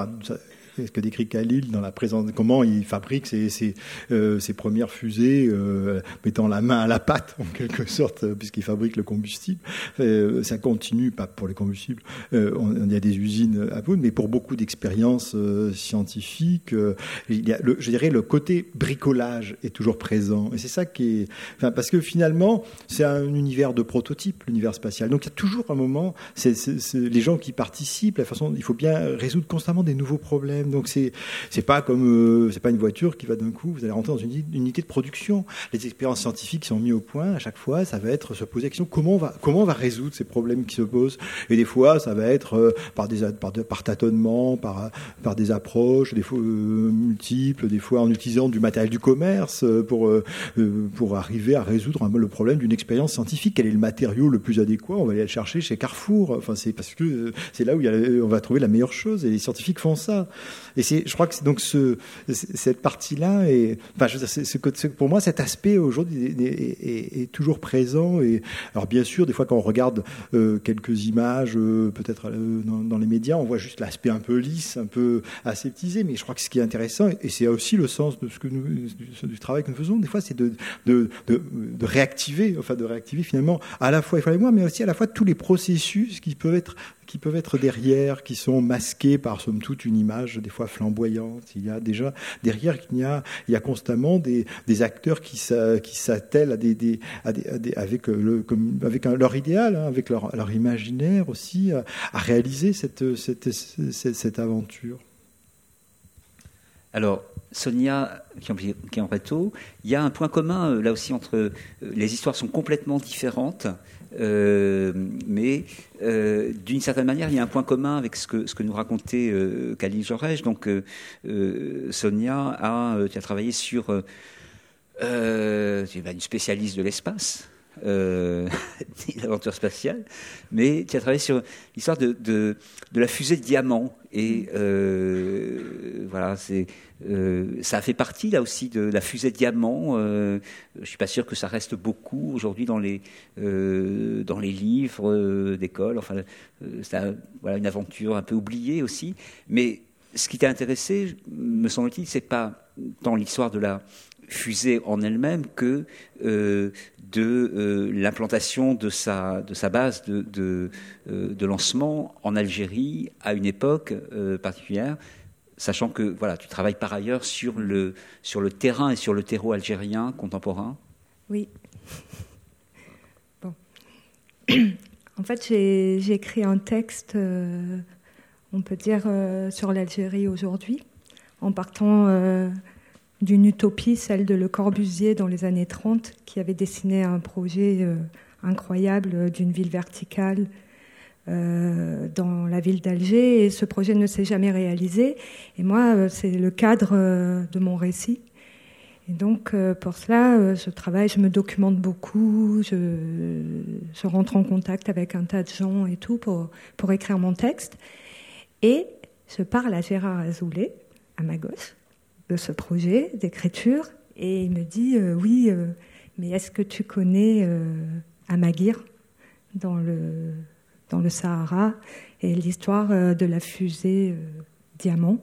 ce que décrit Khalil dans la présence, comment il fabrique ses premières fusées, mettant la main à la pâte en quelque sorte, puisqu'il fabrique le combustible. Ça continue, pas pour les combustibles. Il y a des usines à Boone, mais pour beaucoup d'expériences scientifiques, il y a je dirais le côté bricolage est toujours présent. Et c'est ça qui est, parce que finalement, c'est un univers de prototype, l'univers spatial. Donc il y a toujours un moment, les gens qui participent, la façon, il faut bien résoudre constamment des nouveaux problèmes. Donc c'est pas comme c'est pas une voiture qui va d'un coup, vous allez rentrer dans une unité de production. Les expériences scientifiques qui sont mises au point à chaque fois, ça va être se poser la question comment on va résoudre ces problèmes qui se posent. Et des fois, ça va être par tâtonnement, par des approches, des fois multiples, des fois en utilisant du matériel du commerce pour arriver à résoudre le problème d'une expérience scientifique. Quel est le matériau le plus adéquat? On va aller le chercher chez Carrefour. Enfin, c'est parce que c'est là où on va trouver la meilleure chose. Et les scientifiques font ça. Et je crois que c'est donc cette partie-là, pour moi, cet aspect aujourd'hui est toujours présent. Et alors bien sûr, des fois quand on regarde quelques images, peut-être dans les médias, on voit juste l'aspect un peu lisse, un peu aseptisé. Mais je crois que ce qui est intéressant, et c'est aussi le sens de du travail que nous faisons, des fois, c'est de réactiver finalement à la fois les mots, mais aussi à la fois tous les processus qui peuvent être derrière, qui sont masqués par somme toute une image des fois flamboyante. Il y a déjà derrière, il y a constamment des acteurs qui s'attellent avec leur idéal, avec leur imaginaire aussi, à réaliser cette aventure. Alors, Sonia Chiampreto, il y a un point commun là aussi entre les histoires sont complètement différentes. Mais d'une certaine manière, il y a un point commun avec ce que nous racontait Khalil Jorrej. Donc, Sonia, tu as travaillé sur tu es une spécialiste de l'espace, l'aventure spatiale, mais tu as travaillé sur l'histoire de la fusée de diamant. Et voilà, ça a fait partie là aussi de la fusée de diamant. Je suis pas sûr que ça reste beaucoup aujourd'hui dans les livres d'école. Enfin, c'est une aventure un peu oubliée aussi. Mais ce qui t'a intéressé, me semble-t-il, c'est pas tant l'histoire de la fusée en elle-même que de l'implantation de sa base de lancement en Algérie à une époque particulière, sachant que voilà, tu travailles par ailleurs sur le terrain et sur le terreau algérien contemporain. Oui. Bon. En fait, j'ai écrit un texte, on peut dire, sur l'Algérie aujourd'hui, en partant d'une utopie, celle de Le Corbusier dans les années 30, qui avait dessiné un projet incroyable d'une ville verticale dans la ville d'Alger. Et ce projet ne s'est jamais réalisé. Et moi, c'est le cadre de mon récit. Et donc, pour cela, je travaille, je me documente beaucoup, je rentre en contact avec un tas de gens et tout pour écrire mon texte. Et je parle à Gérard Azoulay, à ma gauche, de ce projet d'écriture, et il me dit oui, mais est-ce que tu connais Amaguir dans le Sahara et l'histoire de la fusée Diamant,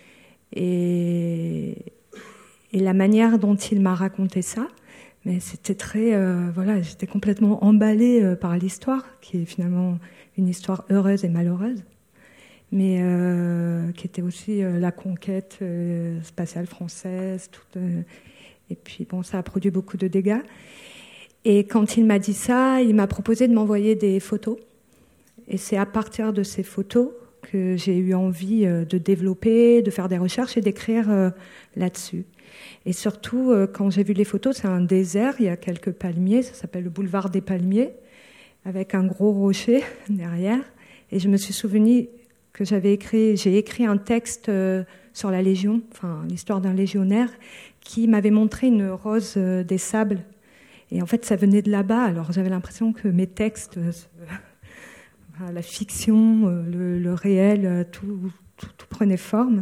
et la manière dont il m'a raconté ça, mais c'était très j'étais complètement emballée par l'histoire, qui est finalement une histoire heureuse et malheureuse, mais qui était aussi la conquête spatiale française. Et puis, bon, ça a produit beaucoup de dégâts. Et quand il m'a dit ça, il m'a proposé de m'envoyer des photos. Et c'est à partir de ces photos que j'ai eu envie de développer, de faire des recherches et d'écrire là-dessus. Et surtout, quand j'ai vu les photos, c'est un désert, il y a quelques palmiers, ça s'appelle le boulevard des Palmiers, avec un gros rocher derrière. Et je me suis souvenu que j'ai écrit un texte sur la Légion, enfin l'histoire d'un légionnaire, qui m'avait montré une rose des sables. Et en fait, ça venait de là-bas. Alors j'avais l'impression que mes textes, la fiction, le réel, tout prenait forme.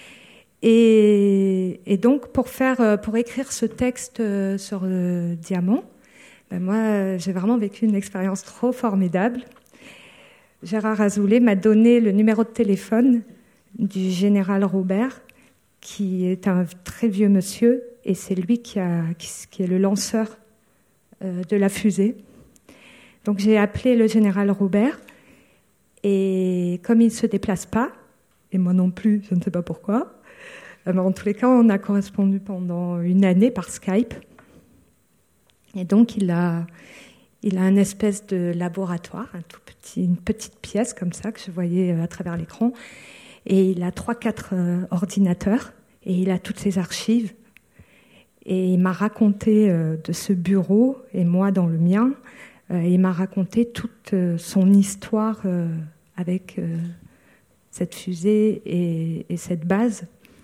Et donc, pour écrire ce texte sur le diamant, moi, j'ai vraiment vécu une expérience trop formidable. Gérard Azoulay m'a donné le numéro de téléphone du général Robert, qui est un très vieux monsieur, et c'est lui qui est le lanceur de la fusée. Donc j'ai appelé le général Robert, et comme il ne se déplace pas, et moi non plus, je ne sais pas pourquoi, en tous les cas, on a correspondu pendant une année par Skype. Et donc il a un espèce de laboratoire, une petite pièce comme ça que je voyais à travers l'écran. Et il a 3-4 ordinateurs et il a toutes ses archives. Et il m'a raconté de ce bureau, et moi dans le mien, il m'a raconté toute son histoire avec cette fusée et cette base.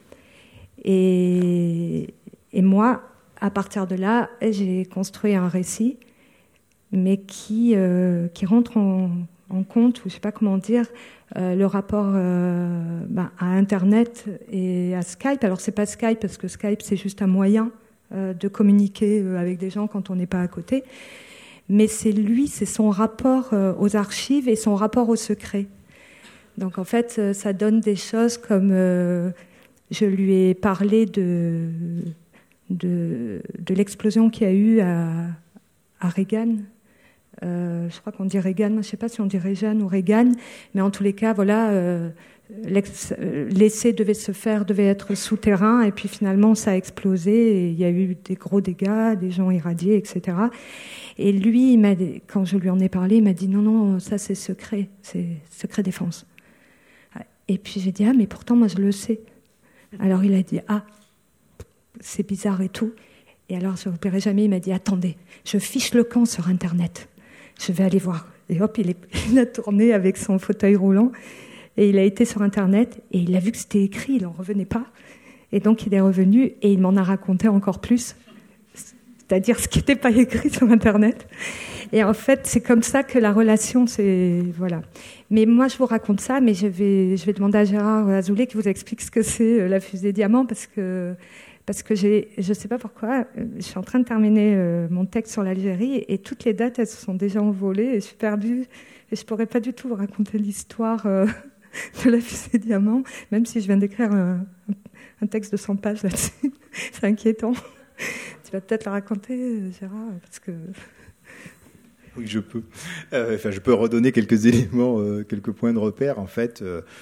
Et moi, à partir de là, j'ai construit un récit, mais qui rentre en compte, ou je ne sais pas comment dire, le rapport à Internet et à Skype. Alors, ce n'est pas Skype, parce que Skype, c'est juste un moyen de communiquer avec des gens quand on n'est pas à côté. Mais c'est son rapport aux archives et son rapport au secret. Donc, en fait, ça donne des choses comme... je lui ai parlé de l'explosion qu'il y a eu à Reagan. Je crois qu'on dit Reagan, je ne sais pas si on dit Reagan ou Reagan, mais en tous les cas, voilà, l'essai devait être souterrain, et puis finalement ça a explosé, et il y a eu des gros dégâts, des gens irradiés, etc. Et lui, quand je lui en ai parlé, il m'a dit non, ça c'est secret défense. Et puis j'ai dit mais pourtant moi je le sais. Alors il a dit c'est bizarre et tout. Et alors je ne verrai jamais, il m'a dit attendez, je fiche le camp sur Internet. Je vais aller voir. Et hop, il a tourné avec son fauteuil roulant et il a été sur Internet et il a vu que c'était écrit, il n'en revenait pas. Et donc il est revenu et il m'en a raconté encore plus, c'est-à-dire ce qui n'était pas écrit sur Internet. Et en fait, c'est comme ça que la relation, voilà. Mais moi, je vous raconte ça, mais je vais demander à Gérard Azoulay qui vous explique ce que c'est la fusée Diamant, parce que je ne sais pas pourquoi, je suis en train de terminer mon texte sur l'Algérie et toutes les dates, elles se sont déjà envolées et je suis perdue. Et je ne pourrais pas du tout vous raconter l'histoire de la fusée Diamant, même si je viens d'écrire un texte de 100 pages là-dessus. C'est inquiétant. Tu vas peut-être la raconter, Gérard, parce que... Oui, je peux. Je peux redonner quelques éléments, quelques points de repère. En fait,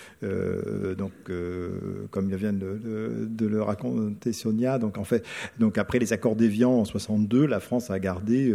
comme vient de le raconter Sonia, donc après les accords d'Évian en 62, la France a gardé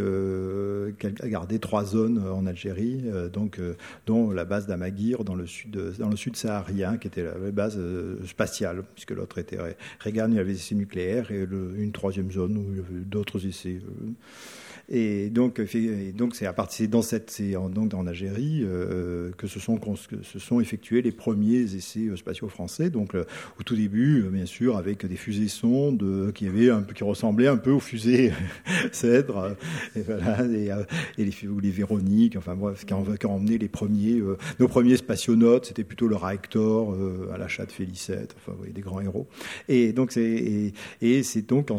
3 zones en Algérie, dont la base d'Amaguir dans le sud saharien, qui était la base spatiale, puisque l'autre était Reagan, il y avait des essais nucléaires, et une 3e zone où il y avait d'autres essais. Et donc c'est en Algérie que se sont effectués les premiers essais spatiaux français. Donc au tout début, bien sûr, avec des fusées sondes qui ressemblaient un peu aux fusées Cèdre, et les Véroniques, enfin bref, qui ont emmené nos premiers spationautes. C'était plutôt le Raector à l'achat de Félicette, enfin oui, des grands héros. Et donc c'est donc en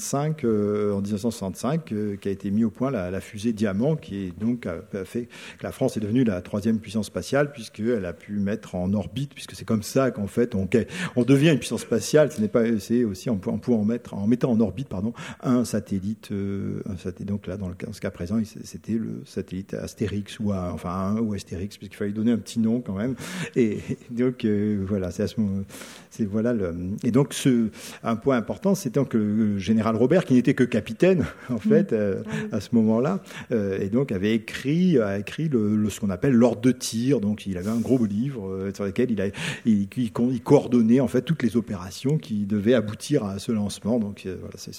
1965 qu'a été mis au point la fusée Diamant, qui est donc a fait que la France est devenue la 3e puissance spatiale, puisqu'elle a pu mettre en orbite, puisque c'est comme ça qu'en fait on devient une puissance spatiale. C'est aussi en mettant en orbite un satellite. Donc là, dans ce cas présent, c'était le satellite Astérix ou Astérix, puisqu'il fallait donner un petit nom quand même. Et donc voilà, c'est à ce moment. Et donc un point important, c'est donc le général Robert, qui n'était que capitaine en fait, à ce moment-là, et donc a écrit ce qu'on appelle l'ordre de tir. Donc il avait un gros livre sur lequel il coordonnait en fait toutes les opérations qui devaient aboutir à ce lancement. Donc voilà, c'est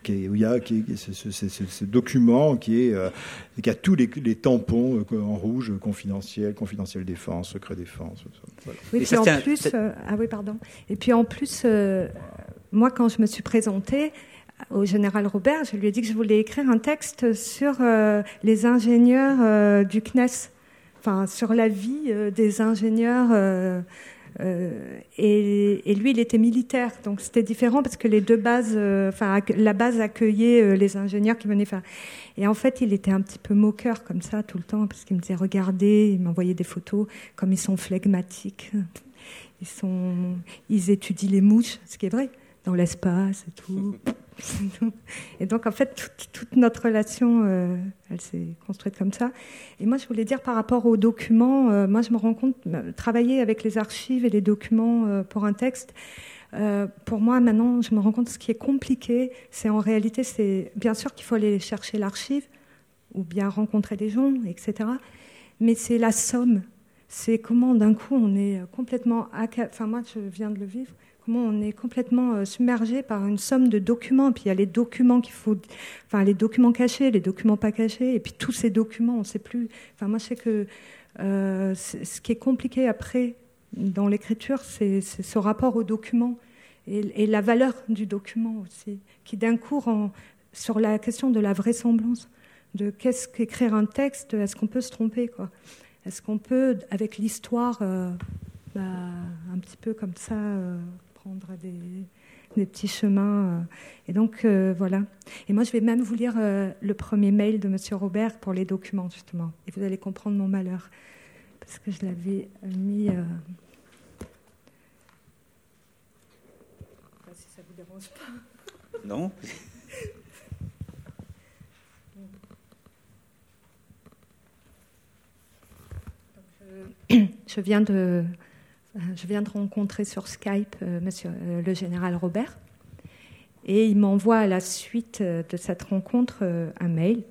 ce document qui a tous les tampons en rouge, confidentiel défense, secret défense. Voilà. Oui, puis en plus, Et puis en plus, moi quand je me suis présentée au général Robert, je lui ai dit que je voulais écrire un texte sur les ingénieurs du CNES, enfin sur la vie des ingénieurs. Et lui, il était militaire, donc c'était différent parce que les deux bases, la base accueillait les ingénieurs qui venaient faire. Et en fait, il était un petit peu moqueur comme ça tout le temps parce qu'il me disait regardez, il m'envoyait des photos comme ils sont flegmatiques, ils étudient les mouches, ce qui est vrai, dans l'espace et tout. Et donc en fait toute notre relation elle s'est construite comme ça. Et moi je voulais dire par rapport aux documents, moi je me rends compte, travailler avec les archives et les documents pour un texte, pour moi maintenant je me rends compte ce qui est compliqué, c'est en réalité, c'est bien sûr qu'il faut aller chercher l'archive ou bien rencontrer des gens, etc. Mais c'est la somme, c'est comment d'un coup on est complètement, moi je viens de le vivre, on est complètement submergé par une somme de documents. Puis il y a les documents les documents cachés, les documents pas cachés, et puis tous ces documents, on ne sait plus. Moi, je sais que ce qui est compliqué après dans l'écriture, c'est ce rapport aux documents et la valeur du document aussi, qui d'un coup rend sur la question de la vraisemblance, de qu'est-ce qu'écrire un texte, est-ce qu'on peut se tromper, quoi ? Est-ce qu'on peut, avec l'histoire, un petit peu comme ça, prendre des petits chemins. Et donc, voilà. Et moi, je vais même vous lire le premier mail de M. Robert pour les documents, justement. Et vous allez comprendre mon malheur. Parce que je l'avais mis... si ça ne vous dérange pas. Non. Je viens de rencontrer sur Skype le général Robert, et il m'envoie à la suite de cette rencontre un mail.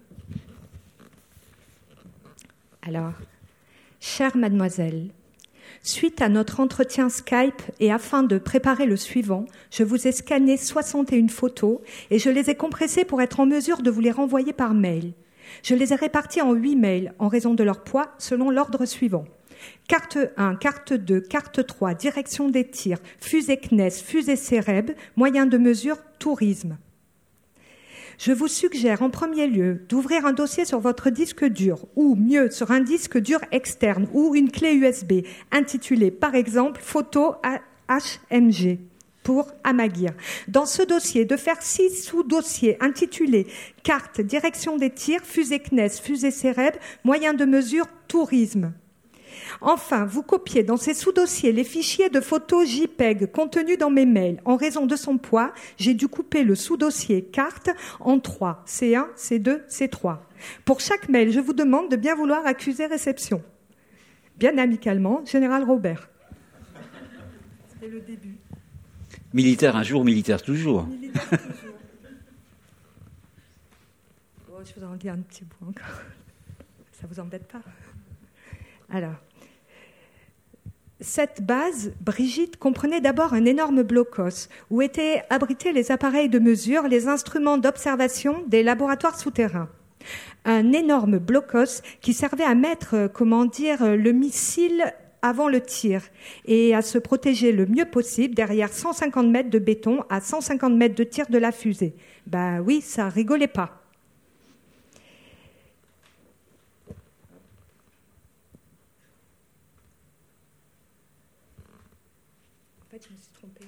Alors, chère mademoiselle, suite à notre entretien Skype et afin de préparer le suivant, je vous ai scanné 61 photos et je les ai compressées pour être en mesure de vous les renvoyer par mail. Je les ai réparties en 8 mails en raison de leur poids selon l'ordre suivant. Carte 1, carte 2, carte 3, direction des tirs, fusée CNES, fusée CEREB, moyen de mesure, tourisme. Je vous suggère en premier lieu d'ouvrir un dossier sur votre disque dur ou mieux sur un disque dur externe ou une clé USB intitulée par exemple photo HMG pour Amaguir. Dans ce dossier, de faire 6 sous-dossiers intitulés carte, direction des tirs, fusée CNES, fusée CEREB, moyen de mesure, tourisme. Enfin, vous copiez dans ces sous-dossiers les fichiers de photos JPEG contenus dans mes mails. En raison de son poids, j'ai dû couper le sous-dossier carte en 3, C1, C2, C3. Pour chaque mail, je vous demande de bien vouloir accuser réception. Bien amicalement, Général Robert. C'était le début. Militaire un jour, militaire toujours. Militaire toujours. Bon, je vous en dis un petit bout encore. Ça vous embête pas ? Alors, cette base, Brigitte, comprenait d'abord un énorme blocos où étaient abrités les appareils de mesure, les instruments d'observation des laboratoires souterrains. Un énorme blocos qui servait à mettre, le missile avant le tir et à se protéger le mieux possible derrière 150 mètres de béton à 150 mètres de tir de la fusée. Ben oui, ça rigolait pas. Je me suis trompée.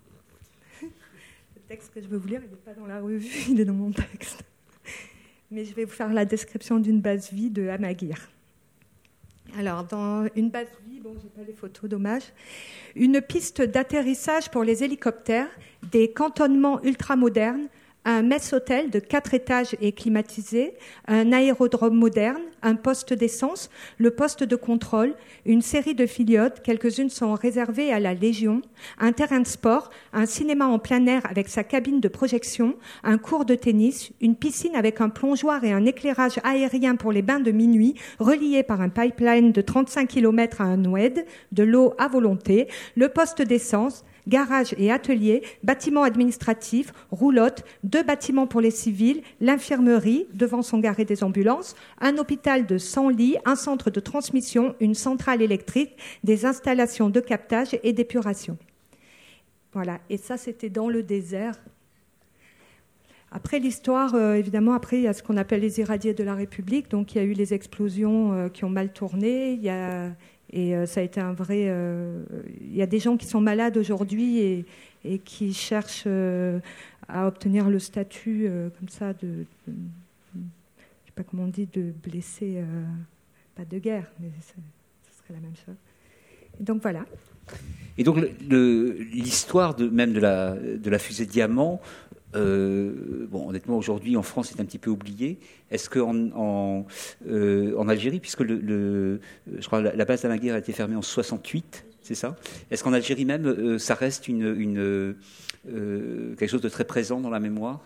Le texte que je veux vous lire, il n'est pas dans la revue, il est dans mon texte. Mais je vais vous faire la description d'une base vie de Amaguir. Alors, dans une base vie, je n'ai pas les photos, dommage, une piste d'atterrissage pour les hélicoptères, des cantonnements ultramodernes, un mess-hôtel de 4 étages et climatisé, un aérodrome moderne, un poste d'essence, le poste de contrôle, une série de filiotes, quelques-unes sont réservées à la Légion, un terrain de sport, un cinéma en plein air avec sa cabine de projection, un court de tennis, une piscine avec un plongeoir et un éclairage aérien pour les bains de minuit, reliés par un pipeline de 35 km à un oued, de l'eau à volonté, le poste d'essence, garage et atelier, bâtiments administratifs, roulotte, 2 bâtiments pour les civils, l'infirmerie, devant sont garées des ambulances, un hôpital de 100 lits, un centre de transmission, une centrale électrique, des installations de captage et d'épuration. Voilà, et ça c'était dans le désert. Après l'histoire, évidemment, après il y a ce qu'on appelle les irradiés de la République, donc il y a eu les explosions qui ont mal tourné, et ça a été un vrai... Il y a des gens qui sont malades aujourd'hui et qui cherchent à obtenir le statut comme ça de... Je ne sais pas comment on dit, de blessé, pas de guerre, mais ce serait la même chose. Et donc voilà. Et donc l'histoire même de la fusée Diamant, bon, honnêtement, aujourd'hui, en France, c'est un petit peu oublié. Est-ce qu'en Algérie, puisque je crois la base d'Alaguer a été fermée en 68, c'est ça? Est-ce qu'en Algérie même, ça reste quelque chose de très présent dans la mémoire?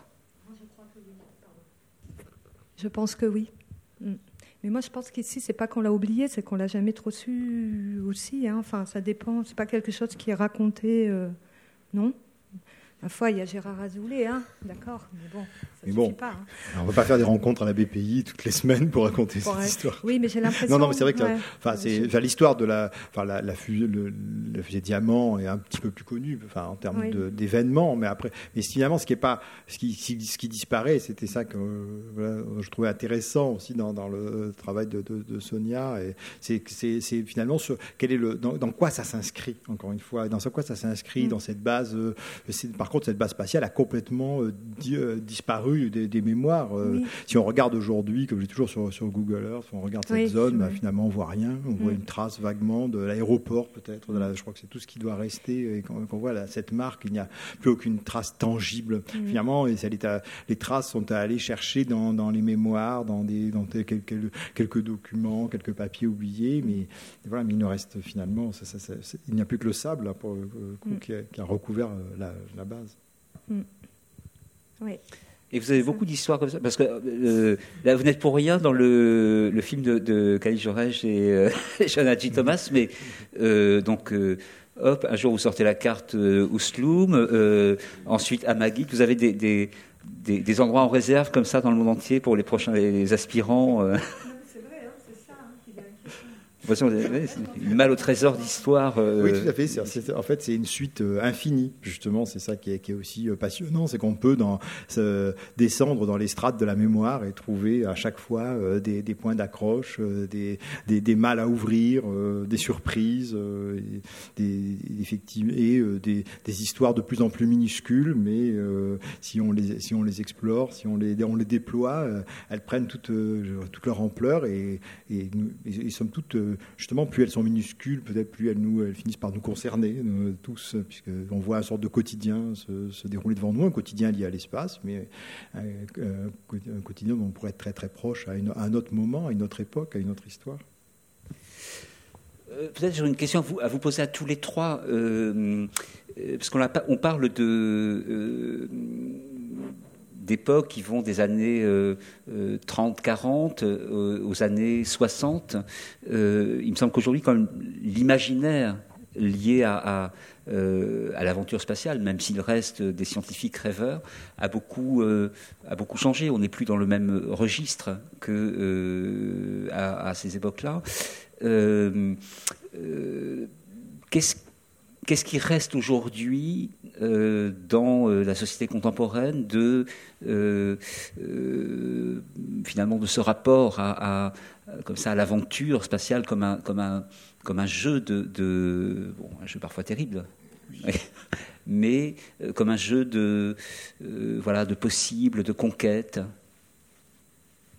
Je pense que oui. Mais moi, je pense qu'ici, c'est pas qu'on l'a oublié, c'est qu'on l'a jamais trop su aussi. Hein. Enfin, ça dépend. C'est pas quelque chose qui est raconté, non? Ma foi, il y a Gérard Azoulay, hein, d'accord, mais bon, ça ne suffit pas. Hein. Alors, on ne va pas faire des rencontres à la BPI toutes les semaines pour raconter cette histoire. Oui, mais j'ai l'impression... Non, mais c'est vrai que l'histoire de la fusée Diamant est un petit peu plus connue, en termes d'événements, mais finalement, ce qui disparaît, c'était ça que je trouvais intéressant aussi dans le travail de Sonia, et c'est finalement dans quoi ça s'inscrit, encore une fois, dans quoi ça s'inscrit, dans cette base... Par contre, cette base spatiale a complètement disparu des mémoires. Si on regarde aujourd'hui, comme je dis toujours sur Google Earth, on regarde cette zone, finalement, on ne voit rien. On voit une trace vaguement de l'aéroport, peut-être. Je crois que c'est tout ce qui doit rester. Et quand on voit cette marque, il n'y a plus aucune trace tangible. Finalement, les traces sont à aller chercher dans les mémoires, dans quelques documents, quelques papiers oubliés. Mais il nous reste finalement... il n'y a plus que le sable là, qui a recouvert la base. Oui. Et vous avez beaucoup d'histoires comme ça, parce que là, vous n'êtes pour rien dans le film de Khalil Jorej et Shana G. Thomas, mais hop, un jour vous sortez la carte Ousloum, ensuite Amagit, vous avez des endroits en réserve comme ça dans le monde entier pour les aspirants. Une malle au trésor d'histoire. Oui, tout à fait. En fait, c'est une suite infinie, justement. C'est ça qui est aussi passionnant. C'est qu'on peut descendre dans les strates de la mémoire et trouver à chaque fois des points d'accroche, des malles à ouvrir, des surprises, des histoires de plus en plus minuscules. Mais si on les explore, si on les déploie, elles prennent toute leur ampleur et somme toute... justement, plus elles sont minuscules, peut-être plus elles finissent par nous concerner, tous, puisqu'on voit une sorte de quotidien se dérouler devant nous, un quotidien lié à l'espace, mais un quotidien dont on pourrait être très très proche à un autre moment, à une autre époque, à une autre histoire. Peut-être j'ai une question à vous poser à tous les trois, parce qu'on parle d'époques qui vont des années 30-40 aux années 60. Il me semble qu'aujourd'hui, quand même, l'imaginaire lié à l'aventure spatiale, même s'il reste des scientifiques rêveurs, a beaucoup changé. On n'est plus dans le même registre qu'à ces époques-là. Qu'est-ce qui reste aujourd'hui dans la société contemporaine finalement de ce rapport comme ça à l'aventure spatiale comme un jeu un jeu parfois terrible, mais comme un jeu de possible, de conquête.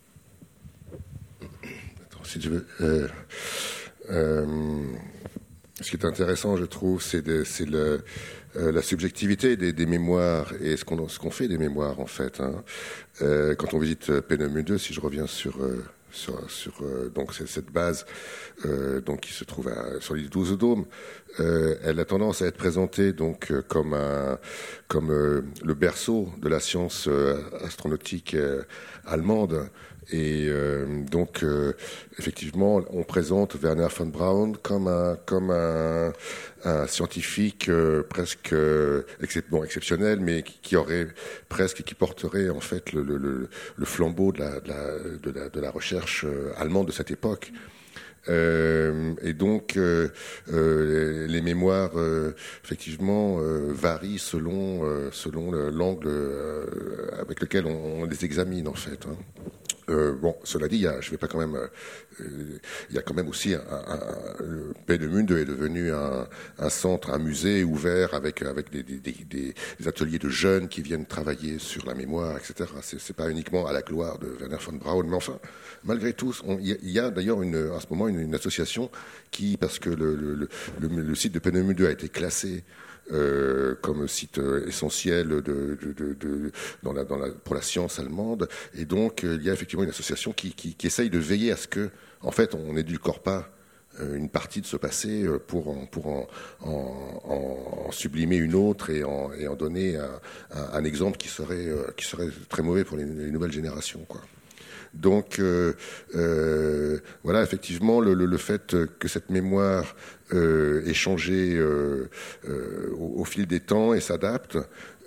Attends, si tu veux. ce qui est intéressant, je trouve, c'est la subjectivité des mémoires et ce qu'on fait des mémoires, en fait. Hein. Quand on visite Peenemünde, si je reviens sur donc cette base donc qui se trouve sur l'île d'Usedom, elle a tendance à être présentée donc comme le berceau de la science astronautique allemande. Et donc effectivement, on présente Wernher von Braun comme un scientifique presque exceptionnel, mais qui porterait en fait le flambeau de la recherche allemande de cette époque. Et donc les mémoires effectivement varient selon l'angle avec lequel on les examine, en fait. Hein. Cela dit, je vais pas quand même. Il y a quand même aussi Peenemünde est devenu un centre, un musée ouvert avec des ateliers de jeunes qui viennent travailler sur la mémoire, etc. C'est pas uniquement à la gloire de Wernher von Braun, mais enfin, malgré tout, il y a d'ailleurs à ce moment une association parce que le site de Peenemünde a été classé comme site essentiel pour la science allemande, et donc il y a effectivement une association qui essaye de veiller à ce que, en fait, on n'édulcore pas une partie de ce passé pour en sublimer une autre et en donner un exemple qui serait très mauvais pour les nouvelles générations, quoi. Donc voilà, effectivement, le fait que cette mémoire est changée au fil des temps et s'adapte,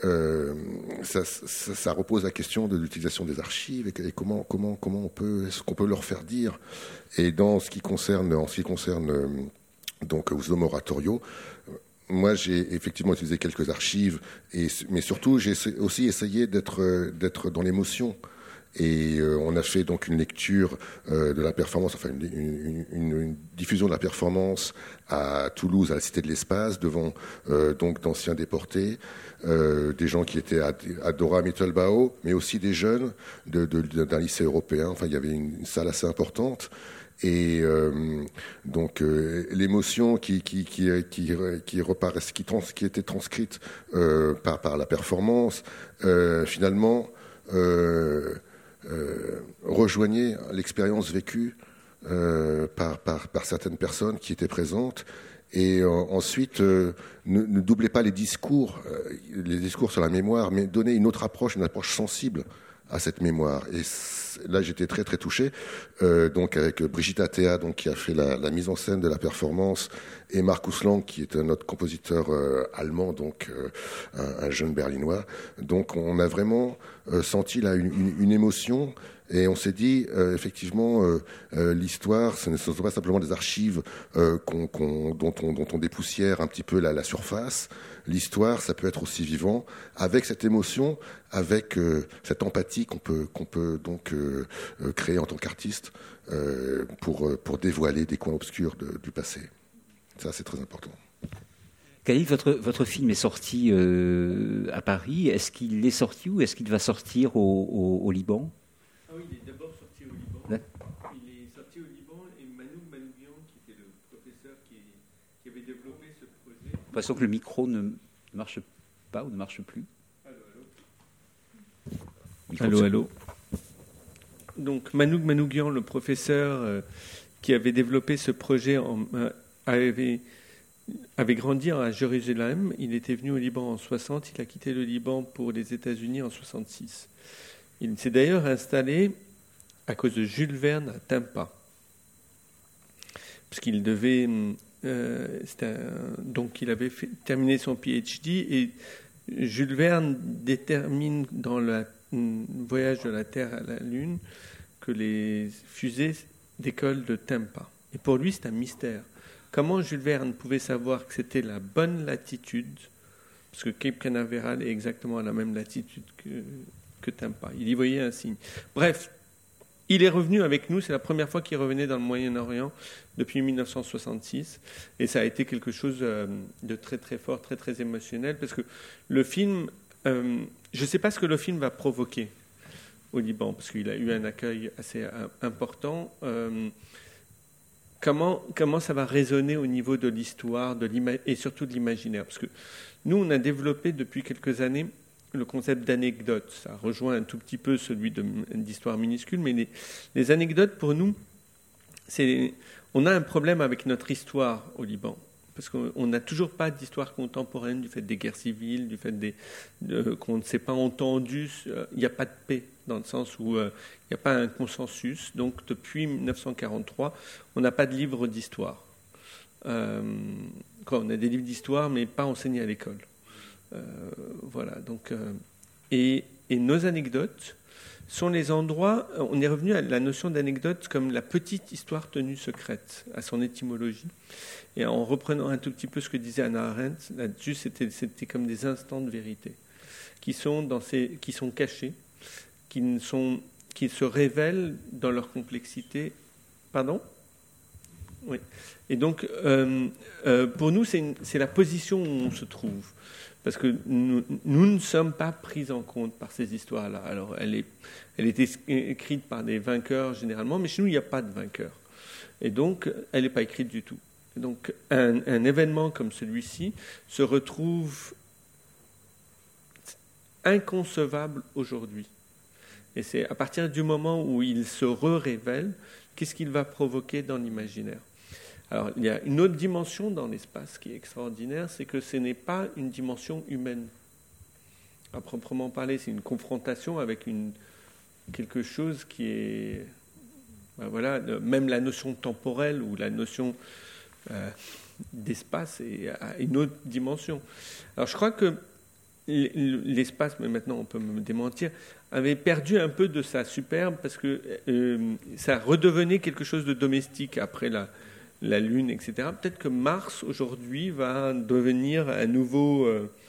ça repose la question de l'utilisation des archives et comment est-ce qu'on peut leur faire dire. Et en ce qui concerne donc Usedom Oratorio, moi, j'ai effectivement utilisé quelques archives, mais surtout, j'ai aussi essayé d'être dans l'émotion. Et on a fait donc une lecture de la performance, enfin une diffusion de la performance à Toulouse, à la Cité de l'Espace, devant donc d'anciens déportés, des gens qui étaient à Dora Mittelbau, mais aussi des jeunes d'un lycée européen. Enfin, il y avait une salle assez importante. Et donc l'émotion qui était transcrite par la performance, finalement rejoignait l'expérience vécue par certaines personnes qui étaient présentes. Et ensuite, ne doublez pas les discours sur la mémoire, mais donnez une autre approche, une approche sensible à cette mémoire. Et là, j'étais très très touché, donc avec Brigitte Attea, donc qui a fait la mise en scène de la performance, et Markus Lang, qui est un autre compositeur allemand, donc un jeune berlinois. Donc, on a vraiment senti là une émotion. Et on s'est dit, effectivement, l'histoire, ce ne sont pas simplement des archives dont on dépoussière un petit peu la surface. L'histoire, ça peut être aussi vivant, avec cette émotion, avec cette empathie qu'on peut donc créer en tant qu'artiste pour dévoiler des coins obscurs du passé. Ça, c'est très important. Khalil, votre film est sorti à Paris. Est-ce qu'il est sorti ou est-ce qu'il va sortir au Liban ? Ah oui, il est d'abord sorti au Liban. Ouais. Il est sorti au Liban et Manouk Manoukian, qui était le professeur qui avait développé ce projet. J'ai l'impression que le micro ne marche pas ou ne marche plus. Allô. Donc Manouk Manoukian, le professeur qui avait développé ce projet, avait grandi à Jérusalem. Il était venu au Liban en 60. Il a quitté le Liban pour les États-Unis en 66. Il s'est d'ailleurs installé à cause de Jules Verne à Tampa, parce qu'il devait, donc il avait terminé son PhD, et Jules Verne détermine dans le voyage de la Terre à la Lune que les fusées décollent de Tampa. Et pour lui, c'est un mystère. Comment Jules Verne pouvait savoir que c'était la bonne latitude, parce que Cape Canaveral est exactement à la même latitude que Tampa. Il y voyait un signe. Bref, il est revenu avec nous. C'est la première fois qu'il revenait dans le Moyen-Orient depuis 1966. Et ça a été quelque chose de très, très fort, très, très émotionnel. Parce que le film... je ne sais pas ce que le film va provoquer au Liban, parce qu'il a eu un accueil assez important. comment ça va résonner au niveau de l'histoire et surtout de l'imaginaire. Parce que nous, on a développé depuis quelques années le concept d'anecdote. Ça rejoint un tout petit peu celui d'histoire minuscule, mais les anecdotes, pour nous, on a un problème avec notre histoire au Liban. Parce qu'on n'a toujours pas d'histoire contemporaine du fait des guerres civiles, du fait qu'on ne s'est pas entendu. Il n'y a pas de paix, dans le sens où il n'y a pas un consensus. Donc, depuis 1943, on n'a pas de livre d'histoire. On a des livres d'histoire, mais pas enseignés à l'école. Voilà. Donc, et nos anecdotes sont les endroits. On est revenu à la notion d'anecdote comme la petite histoire tenue secrète, à son étymologie. Et en reprenant un tout petit peu ce que disait Hannah Arendt, là-dessus, c'était comme des instants de vérité qui sont cachés, qui se révèlent dans leur complexité. Pardon ? Oui. Et donc, pour nous, c'est la position où on se trouve. Parce que nous ne sommes pas pris en compte par ces histoires-là. Alors, elle est écrite par des vainqueurs généralement, mais chez nous, il n'y a pas de vainqueur. Et donc, elle n'est pas écrite du tout. Et donc, un événement comme celui-ci se retrouve inconcevable aujourd'hui. Et c'est à partir du moment où il se révèle, qu'est-ce qu'il va provoquer dans l'imaginaire ? Alors, il y a une autre dimension dans l'espace qui est extraordinaire, c'est que ce n'est pas une dimension humaine. À proprement parler, c'est une confrontation avec quelque chose qui est... même la notion temporelle ou la notion d'espace a une autre dimension. Alors, je crois que l'espace, mais maintenant on peut me démentir, avait perdu un peu de sa superbe parce que ça redevenait quelque chose de domestique après la Lune, etc. Peut-être que Mars, aujourd'hui, va devenir à nouveau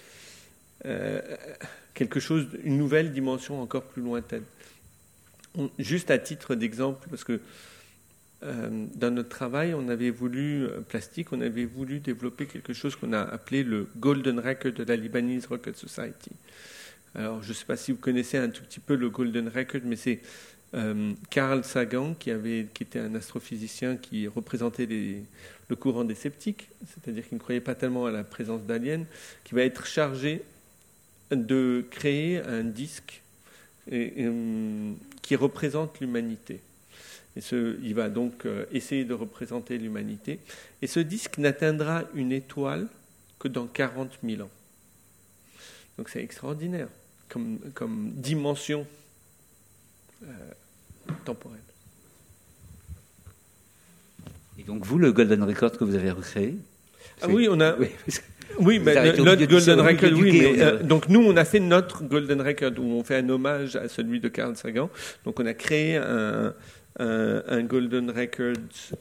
quelque chose, une nouvelle dimension encore plus lointaine. Juste à titre d'exemple, parce que dans notre travail, on avait voulu développer quelque chose qu'on a appelé le Golden Record de la Lebanese Rocket Society. Alors, je ne sais pas si vous connaissez un tout petit peu le Golden Record, mais c'est Carl Sagan, qui était un astrophysicien qui représentait le courant des sceptiques, c'est-à-dire qu'il ne croyait pas tellement à la présence d'aliens, qui va être chargé de créer un disque qui représente l'humanité. Il va donc essayer de représenter l'humanité. Et ce disque n'atteindra une étoile que dans 40 000 ans. Donc c'est extraordinaire comme dimension temporelle. Et donc vous, le Golden Record que vous avez recréé ? Ah oui, on a... Oui, notre Golden Record, oui. Mais, donc nous, on a fait notre Golden Record où on fait un hommage à celui de Carl Sagan. Donc on a créé un Golden Record.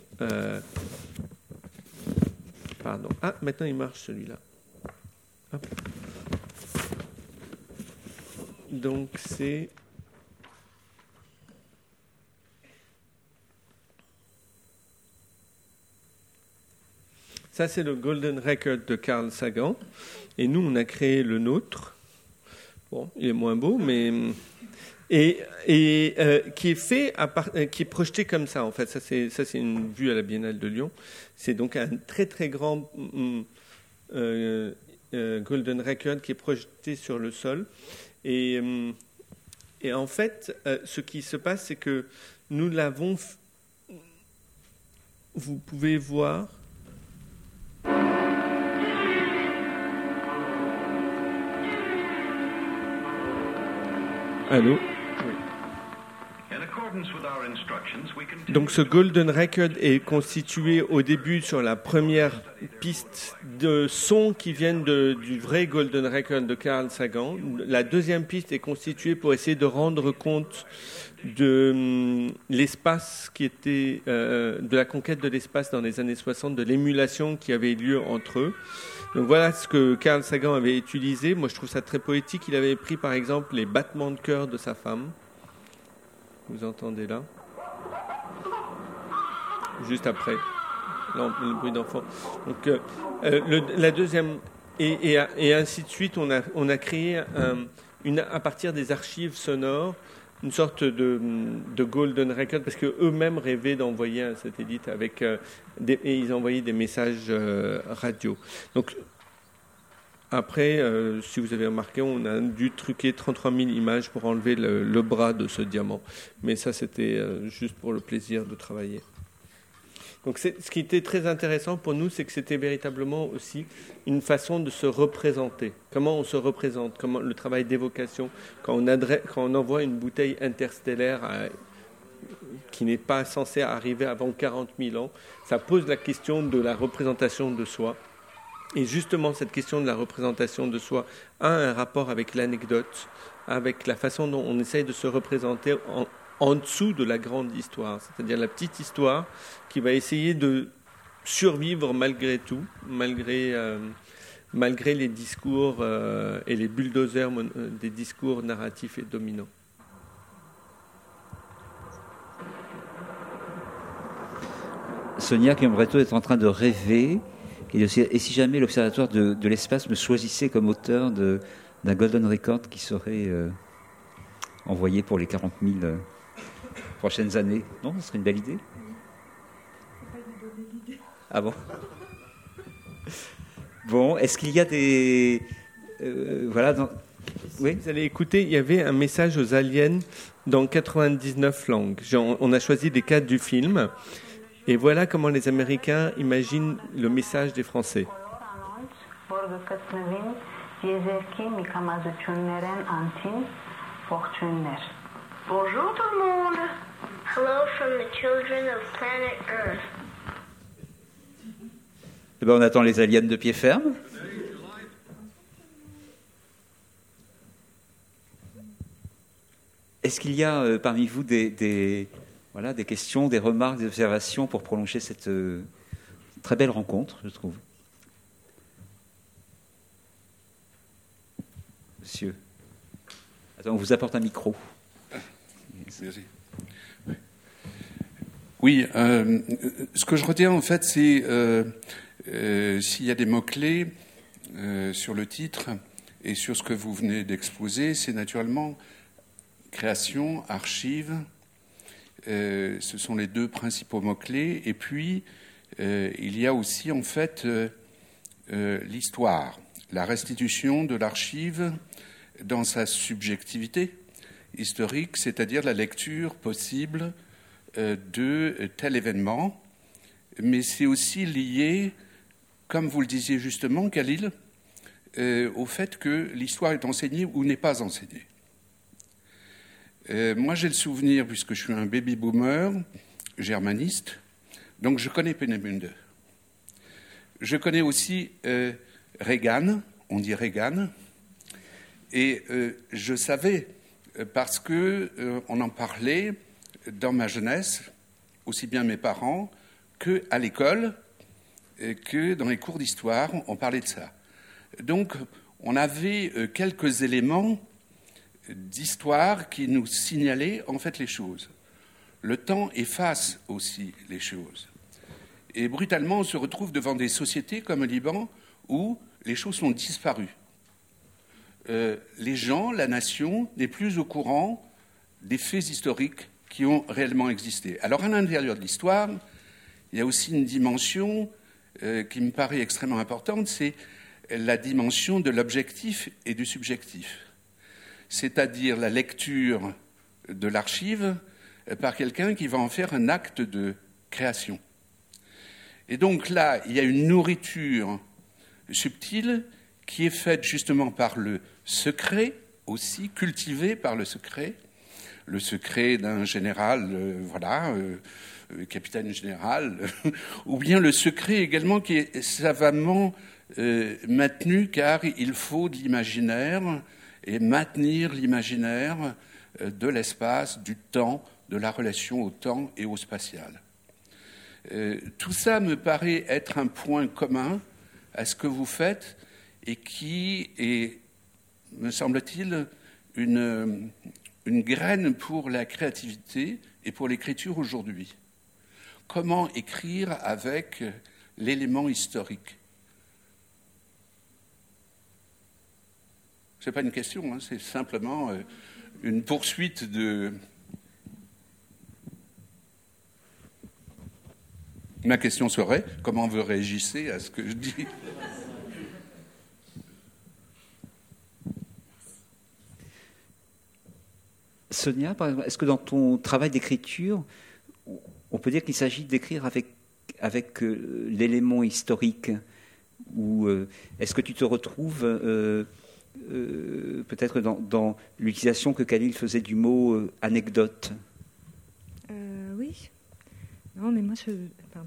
Pardon. Ah, maintenant il marche celui-là. Hop. Donc c'est. Ça, c'est le Golden Record de Carl Sagan. Et nous, on a créé le nôtre. Bon, il est moins beau, mais... Et qui est fait, qui est projeté comme ça, en fait. Ça, c'est une vue à la Biennale de Lyon. C'est donc un très, très grand Golden Record qui est projeté sur le sol. Et en fait, ce qui se passe, c'est que nous l'avons... Vous pouvez voir... Allô ? Donc ce Golden Record est constitué au début sur la première piste de sons qui viennent du vrai Golden Record de Carl Sagan. La deuxième piste est constituée pour essayer de rendre compte de l'espace qui était de la conquête de l'espace dans les années 60, de l'émulation qui avait lieu entre eux. Donc voilà ce que Carl Sagan avait utilisé. Moi, je trouve ça très poétique. Il avait pris, par exemple, les battements de cœur de sa femme. Vous entendez là ? Juste après. Là, le bruit d'enfant. Donc, la deuxième... Et ainsi de suite, on a créé, à partir des archives sonores, une sorte de golden record, parce qu'eux-mêmes rêvaient d'envoyer un satellite avec et ils envoyaient des messages radio. Donc, après, si vous avez remarqué, on a dû truquer 33 000 images pour enlever le bras de ce diamant. Mais ça, c'était juste pour le plaisir de travailler. Donc, ce qui était très intéressant pour nous, c'est que c'était véritablement aussi une façon de se représenter. Comment on se représente, comment le travail d'évocation, quand on envoie une bouteille interstellaire qui n'est pas censée arriver avant 40 000 ans, ça pose la question de la représentation de soi. Et justement, cette question de la représentation de soi a un rapport avec l'anecdote, avec la façon dont on essaye de se représenter en dessous de la grande histoire, c'est-à-dire la petite histoire qui va essayer de survivre malgré tout, malgré les discours et les bulldozers des discours narratifs et dominants. Sonia Chiambretto est en train de rêver, et si jamais l'Observatoire de l'espace me choisissait comme auteur d'un Golden Record qui serait envoyé pour les 40 000 prochaines années. Non, ce serait une belle idée. Ah bon? Bon, est-ce qu'il y a des... Oui. Vous allez écouter, il y avait un message aux aliens dans 99 langues. On a choisi des cadres du film. Et voilà comment les Américains imaginent le message des Français. Bonjour tout le monde. Hello from the children of planet Earth. Eh ben, on attend les aliens de pied ferme. Est-ce qu'il y a parmi vous des questions, des remarques, des observations pour prolonger cette très belle rencontre, je trouve? Monsieur. Attends, on vous apporte un micro. Merci. Oui, ce que je retiens en fait, c'est s'il y a des mots-clés sur le titre et sur ce que vous venez d'exposer, c'est naturellement création, archive. Ce sont les deux principaux mots-clés. Et puis, il y a aussi en fait l'histoire, la restitution de l'archive dans sa subjectivité historique, c'est-à-dire la lecture possible de tel événement. Mais c'est aussi lié, comme vous le disiez justement, Khalil, au fait que l'histoire est enseignée ou n'est pas enseignée. Moi, j'ai le souvenir, puisque je suis un baby-boomer, germaniste, donc je connais Peenemünde. Je connais aussi Reagan, on dit Reagan, et je savais, parce qu'on en parlait dans ma jeunesse, aussi bien mes parents qu'à l'école, que dans les cours d'histoire, on parlait de ça. Donc, on avait quelques éléments d'histoire qui nous signalaient en fait les choses. Le temps efface aussi les choses. Et brutalement, on se retrouve devant des sociétés comme le Liban où les choses sont disparues. Les gens, la nation, n'est plus au courant des faits historiques qui ont réellement existé. Alors, à l'intérieur de l'histoire, il y a aussi une dimension qui me paraît extrêmement importante, c'est la dimension de l'objectif et du subjectif. C'est-à-dire la lecture de l'archive par quelqu'un qui va en faire un acte de création. Et donc là, il y a une nourriture subtile qui est faite justement par le secret, aussi cultivé par le secret d'un général, capitaine général, ou bien le secret également qui est savamment maintenu, car il faut de l'imaginaire et maintenir l'imaginaire de l'espace, du temps, de la relation au temps et au spatial. Tout ça me paraît être un point commun à ce que vous faites et qui est, me semble-t-il, une graine pour la créativité et pour l'écriture aujourd'hui. Comment écrire avec l'élément historique? Ce n'est pas une question, hein, c'est simplement une poursuite de... Ma question serait, comment vous réagissez à ce que je dis ? Sonia, par exemple, est-ce que dans ton travail d'écriture, on peut dire qu'il s'agit d'écrire avec l'élément historique, ou est-ce que tu te retrouves peut-être dans l'utilisation que Khalil faisait du mot anecdote ? Oui. Non, mais moi, Pardon.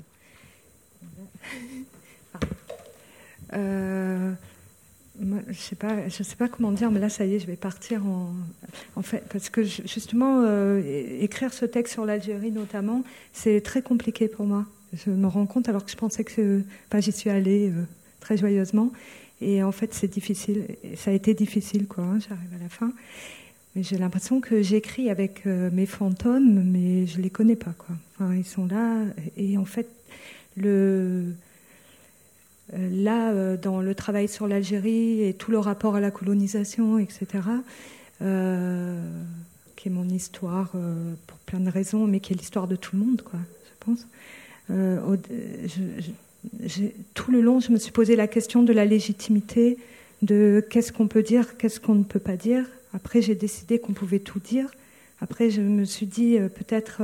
Moi, je sais pas comment dire, mais là, ça y est, je vais partir en fait, parce que justement, écrire ce texte sur l'Algérie, notamment, c'est très compliqué pour moi. Je me rends compte, alors que je pensais j'y suis allée très joyeusement, et en fait, c'est difficile. Et ça a été difficile, quoi. J'arrive à la fin, mais j'ai l'impression que j'écris avec mes fantômes, mais je les connais pas, quoi. Enfin, ils sont là, et en fait, là, dans le travail sur l'Algérie et tout le rapport à la colonisation, etc., qui est mon histoire pour plein de raisons, mais qui est l'histoire de tout le monde, quoi, je pense. Tout le long, je me suis posé la question de la légitimité, de qu'est-ce qu'on peut dire, qu'est-ce qu'on ne peut pas dire. Après, j'ai décidé qu'on pouvait tout dire. Après, je me suis dit, peut-être,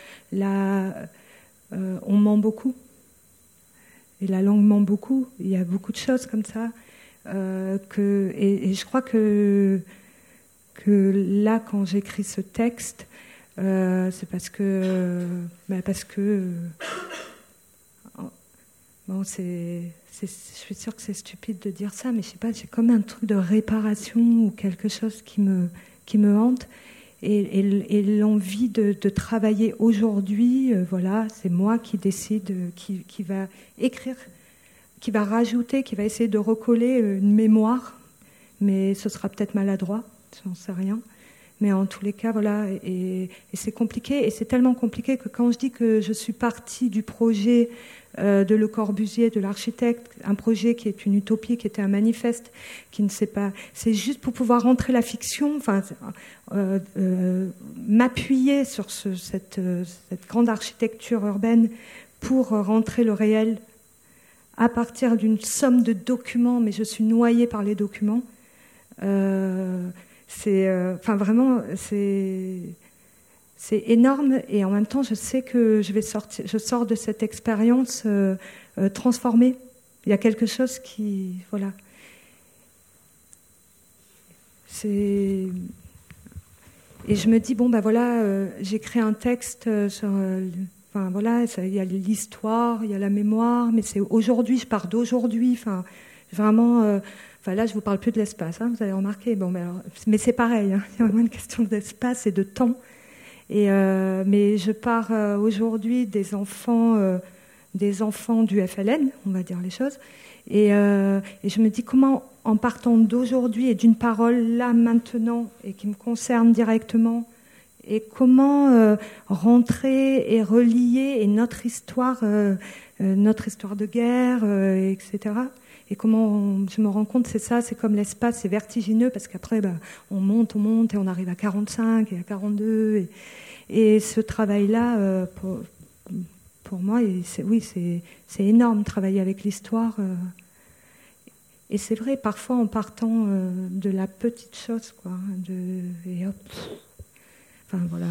on ment beaucoup. Et la langue ment beaucoup. Il y a beaucoup de choses comme ça. Et je crois que là, quand j'écris ce texte, c'est parce que bon, je suis sûre que c'est stupide de dire ça, mais je sais pas, j'ai comme un truc de réparation ou quelque chose qui me hante. Et l'envie de travailler aujourd'hui, voilà, c'est moi qui décide, qui va écrire, qui va rajouter, qui va essayer de recoller une mémoire, mais ce sera peut-être maladroit, j'en sais rien. Mais en tous les cas, voilà, et c'est compliqué, et c'est tellement compliqué que quand je dis que je suis partie du projet de Le Corbusier, de l'architecte, un projet qui est une utopie, qui était un manifeste, qui ne sait pas, c'est juste pour pouvoir rentrer la fiction, enfin, m'appuyer sur cette grande architecture urbaine pour rentrer le réel à partir d'une somme de documents, mais je suis noyée par les documents. Enfin, vraiment, c'est énorme, et en même temps, je sais que je sors de cette expérience transformée. Il y a quelque chose qui, voilà. Et je me dis, bon, ben voilà, j'écris un texte sur, enfin voilà, il y a l'histoire, il y a la mémoire, mais c'est aujourd'hui, je pars d'aujourd'hui, enfin, vraiment. Enfin, là, je ne vous parle plus de l'espace, hein, vous avez remarqué. Bon, mais c'est pareil, hein, il y a vraiment une question d'espace et de temps. Mais je pars aujourd'hui des enfants du FLN, on va dire les choses. Et je me dis comment, en partant d'aujourd'hui et d'une parole là, maintenant, et qui me concerne directement, et comment rentrer et relier et notre histoire de guerre, etc. Et comment je me rends compte, c'est ça, c'est comme l'espace, c'est vertigineux, parce qu'après, on monte, et on arrive à 45 et à 42. Et ce travail-là, pour moi, c'est énorme, travailler avec l'histoire. Et c'est vrai, parfois, en partant de la petite chose, quoi, et hop. Enfin, voilà.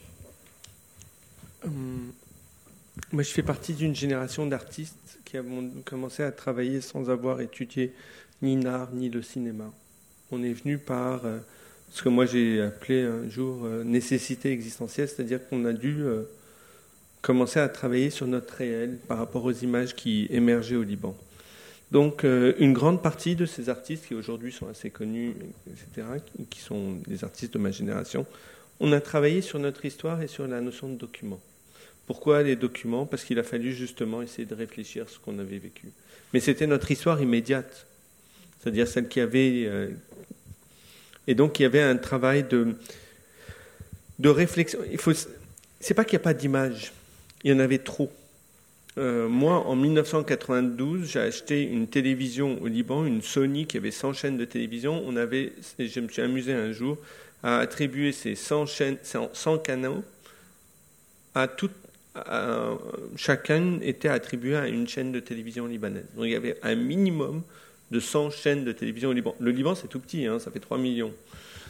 Bon. Moi, je fais partie d'une génération d'artistes qui avons commencé à travailler sans avoir étudié ni l'art ni le cinéma. On est venu par ce que moi j'ai appelé un jour nécessité existentielle, c'est-à-dire qu'on a dû commencer à travailler sur notre réel par rapport aux images qui émergeaient au Liban. Donc une grande partie de ces artistes qui aujourd'hui sont assez connus, etc., qui sont des artistes de ma génération, on a travaillé sur notre histoire et sur la notion de document. Pourquoi les documents ? Parce qu'il a fallu justement essayer de réfléchir à ce qu'on avait vécu. Mais c'était notre histoire immédiate, c'est-à-dire celle qui avait... Et donc il y avait un travail de réflexion. C'est pas qu'il n'y a pas d'images, il y en avait trop. moi, en 1992, j'ai acheté une télévision au Liban, une Sony qui avait 100 chaînes de télévision. Je me suis amusé un jour à attribuer ces 100 canaux chacun était attribué à une chaîne de télévision libanaise. Donc il y avait un minimum de 100 chaînes de télévision au Liban. Le Liban, c'est tout petit, ça fait 3 millions. D'accord ?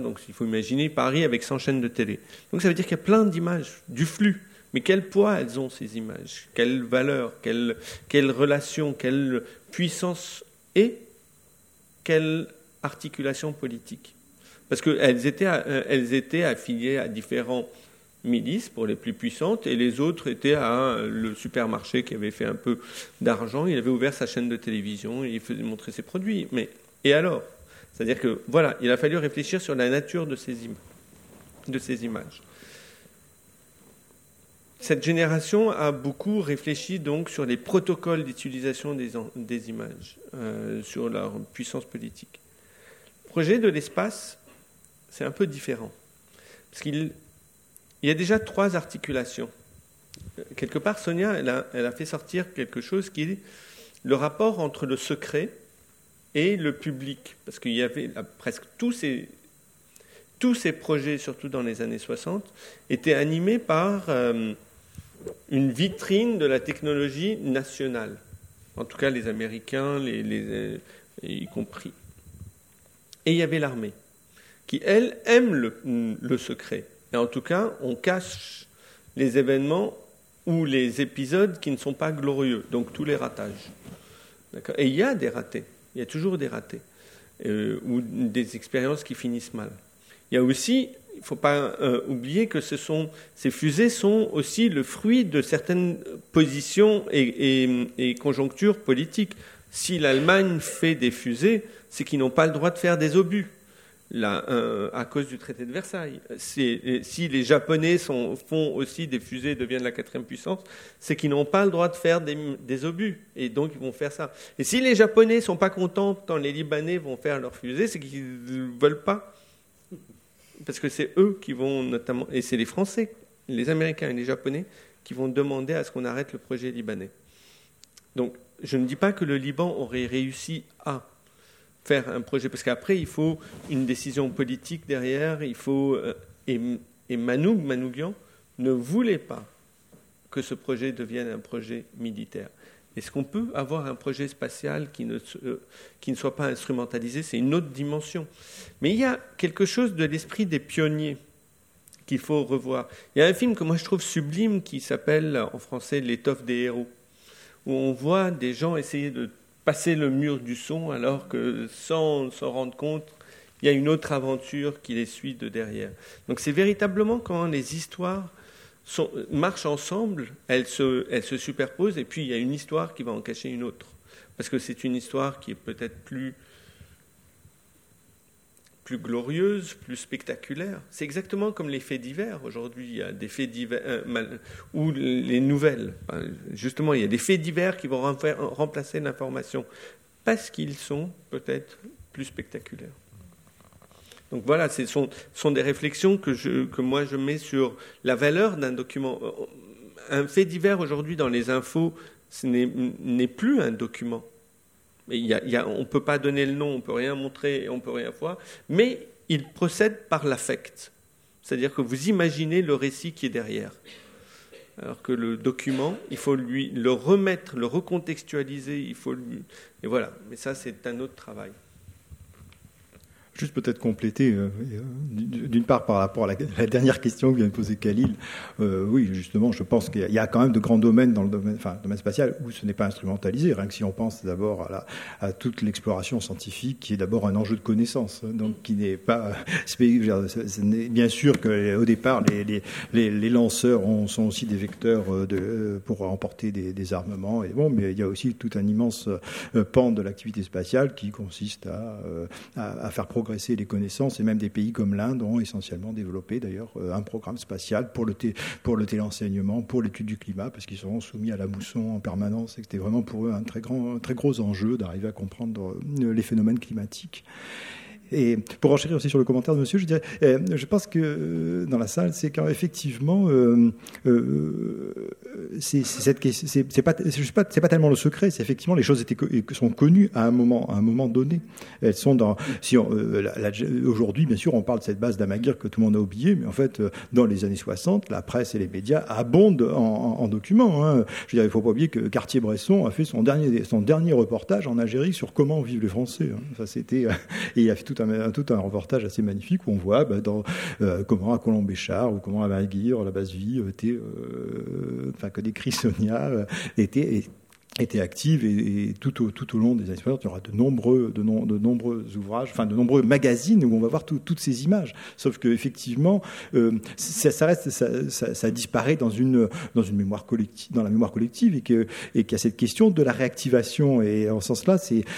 Donc il faut imaginer Paris avec 100 chaînes de télé. Donc ça veut dire qu'il y a plein d'images, du flux. Mais quel poids elles ont, ces images ? Quelle valeur ? Quelle relation ? Quelle puissance et quelle articulation politique ? Parce qu'elles étaient affiliées à différents milices pour les plus puissantes, et les autres étaient à le supermarché qui avait fait un peu d'argent. Il avait ouvert sa chaîne de télévision et il faisait montrer ses produits. Et alors ? C'est-à-dire que, voilà, il a fallu réfléchir sur la nature de ces images. Cette génération a beaucoup réfléchi donc sur les protocoles d'utilisation des images, sur leur puissance politique. Le projet de l'espace, c'est un peu différent. Parce qu'il y a déjà 3 articulations. Quelque part, Sonia, elle a fait sortir quelque chose qui est le rapport entre le secret et le public. Parce qu'il y avait presque tous ces projets, surtout dans les années 60, étaient animés par une vitrine de la technologie nationale. En tout cas, les Américains, y compris. Et il y avait l'armée, qui, elle, aime le secret. Et en tout cas, on cache les événements ou les épisodes qui ne sont pas glorieux, donc tous les ratages. D'accord ? Et il y a des ratés, il y a toujours des ratés, ou des expériences qui finissent mal. Il y a aussi, il ne faut pas oublier que ces fusées sont aussi le fruit de certaines positions et conjonctures politiques. Si l'Allemagne fait des fusées, c'est qu'ils n'ont pas le droit de faire des obus. À cause du traité de Versailles. Si les Japonais font aussi des fusées et deviennent la 4e puissance, c'est qu'ils n'ont pas le droit de faire des obus. Et donc, ils vont faire ça. Et si les Japonais ne sont pas contents quand les Libanais vont faire leurs fusées, c'est qu'ils ne veulent pas. Parce que c'est eux qui vont notamment... Et c'est les Français, les Américains et les Japonais qui vont demander à ce qu'on arrête le projet libanais. Donc, je ne dis pas que le Liban aurait réussi à faire un projet, parce qu'après, il faut une décision politique derrière, et Manouchian ne voulait pas que ce projet devienne un projet militaire. Est-ce qu'on peut avoir un projet spatial qui ne soit pas instrumentalisé ? C'est une autre dimension. Mais il y a quelque chose de l'esprit des pionniers qu'il faut revoir. Il y a un film que moi je trouve sublime qui s'appelle en français « L'étoffe des héros », où on voit des gens essayer de passer le mur du son, alors que sans s'en rendre compte, il y a une autre aventure qui les suit de derrière. Donc c'est véritablement quand les histoires marchent ensemble, elles se superposent, et puis il y a une histoire qui va en cacher une autre. Parce que c'est une histoire qui est peut-être plus glorieuse, plus spectaculaire. C'est exactement comme les faits divers. Aujourd'hui, il y a des faits divers, ou les nouvelles. Justement, il y a des faits divers qui vont remplacer l'information, parce qu'ils sont peut-être plus spectaculaires. Donc voilà, ce sont des réflexions que moi je mets sur la valeur d'un document. Un fait divers aujourd'hui dans les infos, ce n'est plus un document. On ne peut pas donner le nom, on ne peut rien montrer, on ne peut rien voir, mais il procède par l'affect. C'est-à-dire que vous imaginez le récit qui est derrière. Alors que le document, il faut le remettre, le recontextualiser, et voilà. Mais ça, c'est un autre travail. Juste peut-être compléter, d'une part par rapport à la dernière question que vient de poser Khalil. Oui, justement, je pense qu'il y a quand même de grands domaines dans le domaine spatial où ce n'est pas instrumentalisé. Rien que si on pense d'abord à toute l'exploration scientifique, qui est d'abord un enjeu de connaissance, donc qui n'est pas... Bien sûr qu'au départ, les lanceurs sont aussi des vecteurs pour emporter des armements. Mais il y a aussi tout un immense pan de l'activité spatiale qui consiste à faire progresser les connaissances, et même des pays comme l'Inde ont essentiellement développé d'ailleurs un programme spatial pour le téléenseignement, pour l'étude du climat, parce qu'ils seront soumis à la mousson en permanence, et que c'était vraiment pour eux un très gros enjeu d'arriver à comprendre les phénomènes climatiques. Et pour enchérir aussi sur le commentaire de monsieur, je dirais, je pense que dans la salle, c'est qu'effectivement, c'est pas tellement le secret, c'est effectivement les choses sont connues à un moment donné. Elles sont aujourd'hui, bien sûr, on parle de cette base d'Amaguir que tout le monde a oublié, mais en fait, dans les années 60, la presse et les médias abondent en documents. Hein. Je veux dire, il ne faut pas oublier que Cartier-Bresson a fait son dernier reportage en Algérie sur comment vivent les Français. Hein. Ça, et il a fait tout un reportage assez magnifique où on voit comment à Colombéchard ou comment à Amaguir, la base vie que décrit Sonia, était active et tout au long des années 60, il y aura de nombreux ouvrages, de nombreux magazines où on va voir toutes ces images. Sauf que effectivement, ça disparaît dans une mémoire collective, dans la mémoire collective, et qu'il y a cette question de la réactivation. Et en ce sens-là,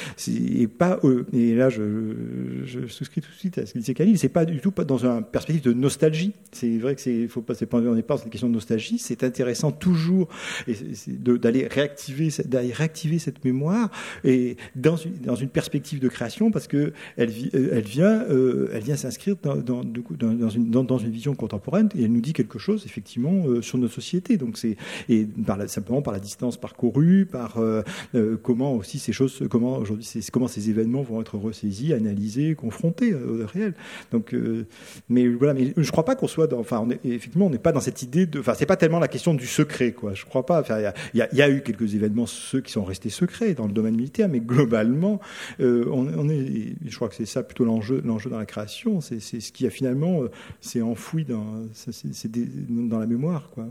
et là je souscris tout de suite à ce que disait Khalil, c'est pas du tout dans une perspective de nostalgie. C'est vrai que on n'est pas dans une question de nostalgie. C'est intéressant toujours d'aller réactiver cette mémoire et dans une perspective de création, parce que elle vient s'inscrire dans une vision contemporaine, et elle nous dit quelque chose effectivement sur notre société. Donc simplement par la distance parcourue, par comment aussi comment ces événements vont être ressaisis, analysés, confrontés au réel. Donc mais je crois pas qu'on soit effectivement on n'est pas dans cette idée c'est pas tellement la question du secret, quoi. Je crois pas. Il y a eu quelques événements, ceux qui sont restés secrets dans le domaine militaire, mais globalement, je crois que c'est ça plutôt l'enjeu dans la création, c'est ce qui a finalement s'est enfoui dans la mémoire, quoi.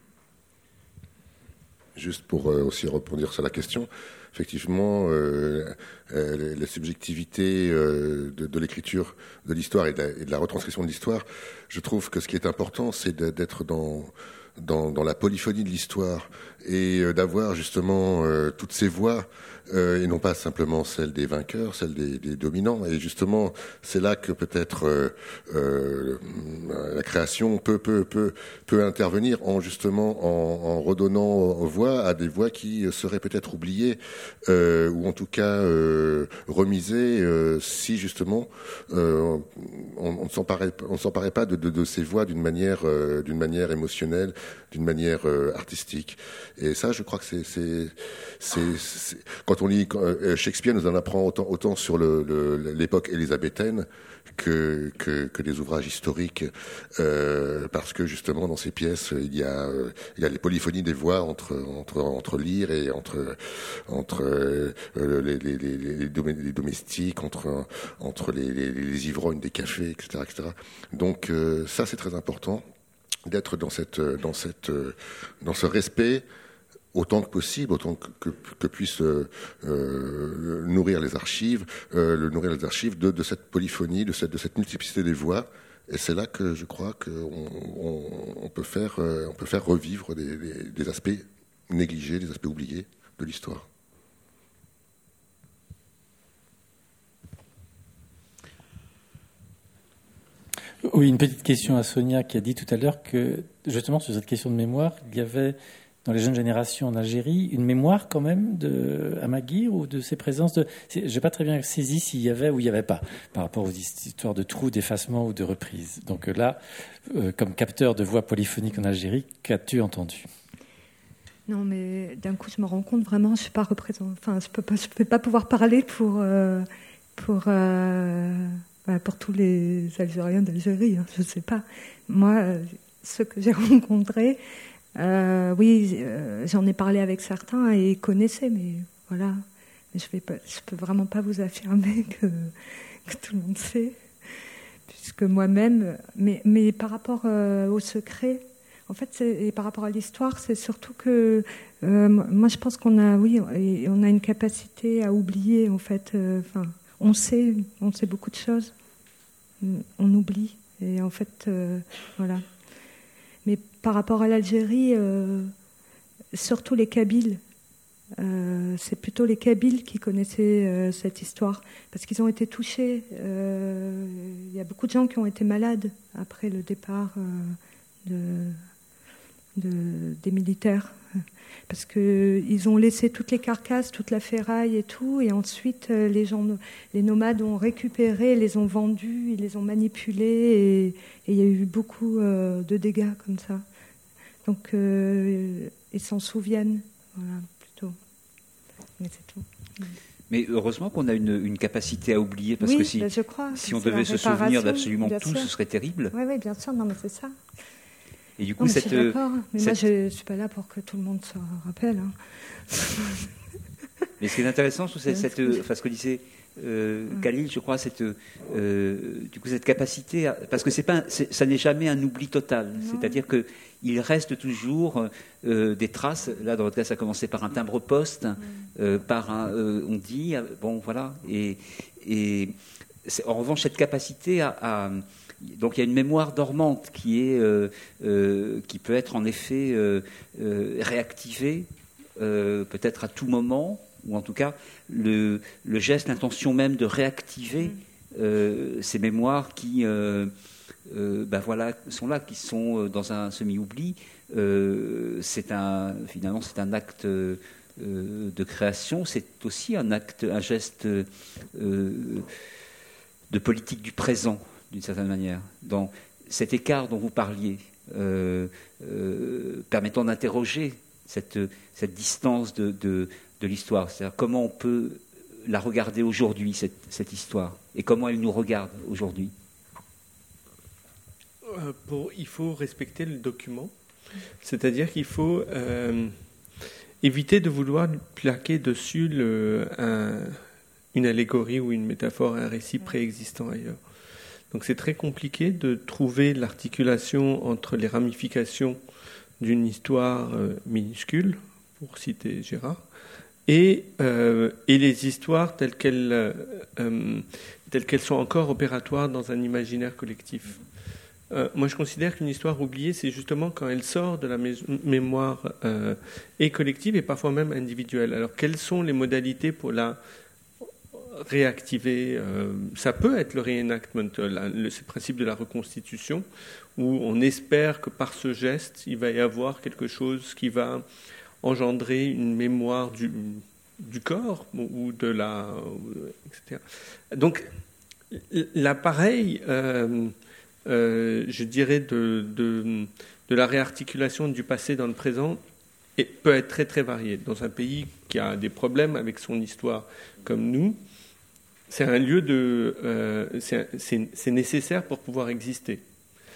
Juste pour aussi rebondir sur la question, effectivement, la subjectivité de l'écriture de l'histoire et de la retranscription de l'histoire, je trouve que ce qui est important, c'est d'être dans la polyphonie de l'histoire et d'avoir justement toutes ces voix et non pas simplement celle des vainqueurs, celle des dominants. Et justement, c'est là que peut-être la création peut intervenir en redonnant voix à des voix qui seraient peut-être oubliées ou en tout cas remisées si justement on ne s'emparait pas de ces voix d'une manière émotionnelle, d'une manière artistique. Et ça, je crois que c'est quand on lit Shakespeare, nous en apprend autant sur l'époque élisabéthaine que les ouvrages historiques, parce que justement dans ces pièces il y a les polyphonies des voix entre lyres et entre les domestiques, entre les ivrognes des cafés, etc. Donc ça, c'est très important d'être dans ce respect autant que possible, autant que puisse nourrir les archives de cette polyphonie, de cette multiplicité des voix. Et c'est là que je crois qu'on peut faire revivre des aspects négligés, des aspects oubliés de l'histoire. Oui, une petite question à Sonia qui a dit tout à l'heure que, justement, sur cette question de mémoire, il y avait, dans les jeunes générations en Algérie, une mémoire quand même de Amaguir ou de ses présences. Je n'ai pas très bien saisi s'il y avait ou il n'y avait pas, par rapport aux histoires de trous, d'effacement ou de reprise. Donc là, comme capteur de voix polyphoniques en Algérie, qu'as-tu entendu ? Non, mais d'un coup, je me rends compte vraiment, je ne suis pas représentante. Enfin, je ne vais pas pouvoir parler pour tous les Algériens d'Algérie, hein, je ne sais pas. Moi, ceux que j'ai rencontrés, j'en ai parlé avec certains et ils connaissaient, mais voilà. Mais je peux vraiment pas vous affirmer que tout le monde sait, puisque moi-même, mais par rapport au secret, en fait, et par rapport à l'histoire, c'est surtout que moi, je pense qu'on a une capacité à oublier, en fait. On sait beaucoup de choses, on oublie, et en fait, voilà. Mais par rapport à l'Algérie, surtout les Kabyles, c'est plutôt les Kabyles qui connaissaient cette histoire, parce qu'ils ont été touchés. Il y a beaucoup de gens qui ont été malades après le départ des militaires. Parce qu'ils ont laissé toutes les carcasses, toute la ferraille et tout, et ensuite les nomades ont récupéré, les ont vendus, ils les ont manipulés, et il y a eu beaucoup de dégâts comme ça. Donc ils s'en souviennent, voilà, plutôt. Mais c'est tout. Mais heureusement qu'on a une capacité à oublier, parce que si on devait se souvenir d'absolument tout, ce serait terrible. Oui, bien sûr, non, mais c'est ça. Et du coup, je suis d'accord, mais moi, je ne suis pas là pour que tout le monde se rappelle. Hein. Mais ce qui est intéressant, c'est ce que disait Khalil, je crois, du coup, cette capacité, parce que ça n'est jamais un oubli total. Non. C'est-à-dire qu'il reste toujours des traces. Là, dans votre cas, ça a commencé par un timbre-poste, on dit, bon, voilà. Et en revanche, cette capacité donc il y a une mémoire dormante qui peut être en effet réactivée, peut-être à tout moment, ou en tout cas le geste, l'intention même de réactiver ces mémoires qui sont là, qui sont dans un semi-oubli. Finalement, c'est un acte de création, c'est aussi un geste de politique du présent, d'une certaine manière, dans cet écart dont vous parliez, permettant d'interroger cette distance de l'histoire. C'est-à-dire comment on peut la regarder aujourd'hui, cette histoire, et comment elle nous regarde aujourd'hui. Il faut respecter le document, c'est-à-dire qu'il faut éviter de vouloir plaquer dessus une allégorie ou une métaphore, un récit préexistant ailleurs. Donc c'est très compliqué de trouver l'articulation entre les ramifications d'une histoire minuscule, pour citer Gérard, et les histoires telles qu'elles sont encore opératoires dans un imaginaire collectif. Moi, je considère qu'une histoire oubliée, c'est justement quand elle sort de la mémoire et collective et parfois même individuelle. Alors, quelles sont les modalités pour la réactiver? Ça peut être le reenactment, ce principe de la reconstitution, où on espère que par ce geste, il va y avoir quelque chose qui va engendrer une mémoire du corps ou de etc. Donc, l'appareil, je dirais, de la réarticulation du passé dans le présent peut être très très varié. Dans un pays qui a des problèmes avec son histoire comme nous, c'est un lieu c'est nécessaire pour pouvoir exister. D'accord ?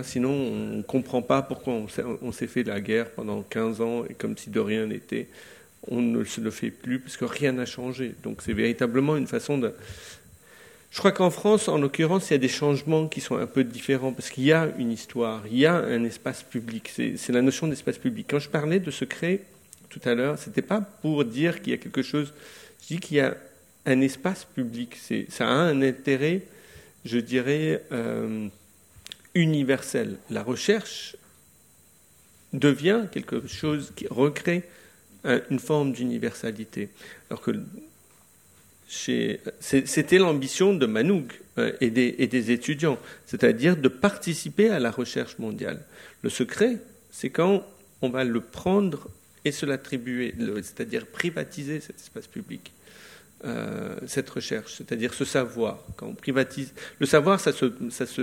Sinon, on ne comprend pas pourquoi on s'est fait la guerre pendant 15 ans et comme si de rien n'était, on ne se le fait plus parce que rien n'a changé. Donc c'est véritablement une façon de... Je crois qu'en France, en l'occurrence, il y a des changements qui sont un peu différents parce qu'il y a une histoire, il y a un espace public. C'est la notion d'espace public. Quand je parlais de secret tout à l'heure, ce n'était pas pour dire qu'il y a quelque chose... Je dis qu'il y a un espace public. Ça a un intérêt, je dirais, universel. La recherche devient quelque chose qui recrée une forme d'universalité. Alors que c'était l'ambition de Manoug et des étudiants, c'est-à-dire de participer à la recherche mondiale. Le secret, c'est quand on va le prendre et se l'attribuer, c'est-à-dire privatiser cet espace public. Cette recherche, c'est-à-dire ce savoir. Quand on privatise le savoir, ça se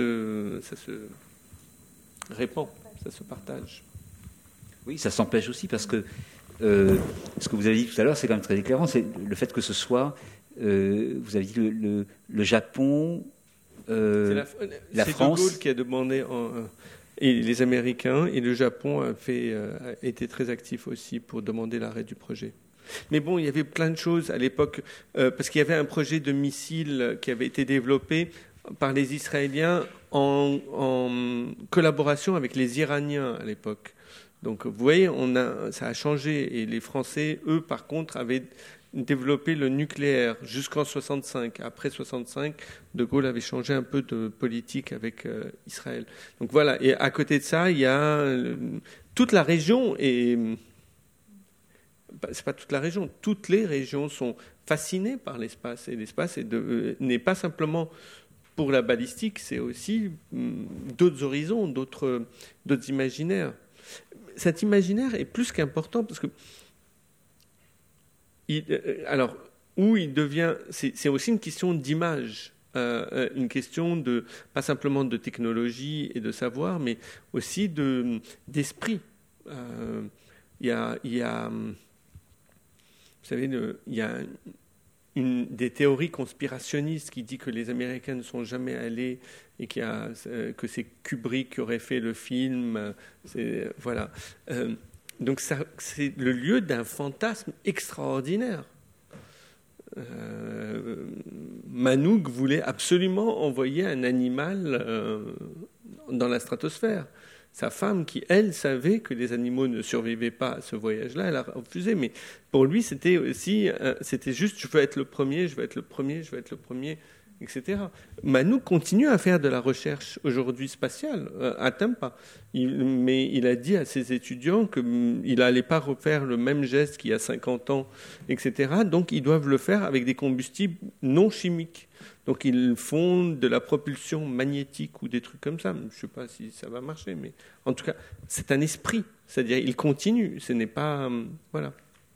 répand, ça se partage. Oui, ça s'empêche aussi parce que ce que vous avez dit tout à l'heure, c'est quand même très éclairant, c'est le fait que ce soit, vous avez dit le Japon, la France. C'est De Gaulle qui a demandé, et les Américains, et le Japon a été très actif aussi pour demander l'arrêt du projet. Mais bon, il y avait plein de choses à l'époque, parce qu'il y avait un projet de missile qui avait été développé par les Israéliens en collaboration avec les Iraniens à l'époque. Donc vous voyez, ça a changé. Et les Français, eux, par contre, avaient développé le nucléaire jusqu'en 65. Après 65, De Gaulle avait changé un peu de politique avec Israël. Donc voilà, et à côté de ça, il y a toute la région et... C'est pas toute la région, toutes les régions sont fascinées par l'espace. Et l'espace n'est pas simplement pour la balistique, c'est aussi d'autres horizons, d'autres imaginaires. cet imaginaire est plus qu'important parce que alors où il devient, c'est aussi une question d'image, une question de pas simplement de technologie et de savoir, mais aussi d'esprit. Il y a, vous savez, il y a des théories conspirationnistes qui dit que les Américains ne sont jamais allés et que c'est Kubrick qui aurait fait le film. Voilà. Donc c'est le lieu d'un fantasme extraordinaire. Manouk voulait absolument envoyer un animal dans la stratosphère. Sa femme, qui, elle, savait que les animaux ne survivaient pas à ce voyage-là, elle a refusé. Mais pour lui, c'était aussi, c'était juste, je veux être le premier, je veux être le premier, je veux être le premier, etc. Manouk continue à faire de la recherche aujourd'hui spatiale, à Tampa. Mais il a dit à ses étudiants qu'il n'allait pas refaire le même geste qu'il y a 50 ans, etc. Donc, ils doivent le faire avec des combustibles non chimiques. Donc ils font de la propulsion magnétique ou des trucs comme ça. Je ne sais pas si ça va marcher, mais en tout cas, c'est un esprit. C'est-à-dire, il continue. Ce n'est pas... voilà.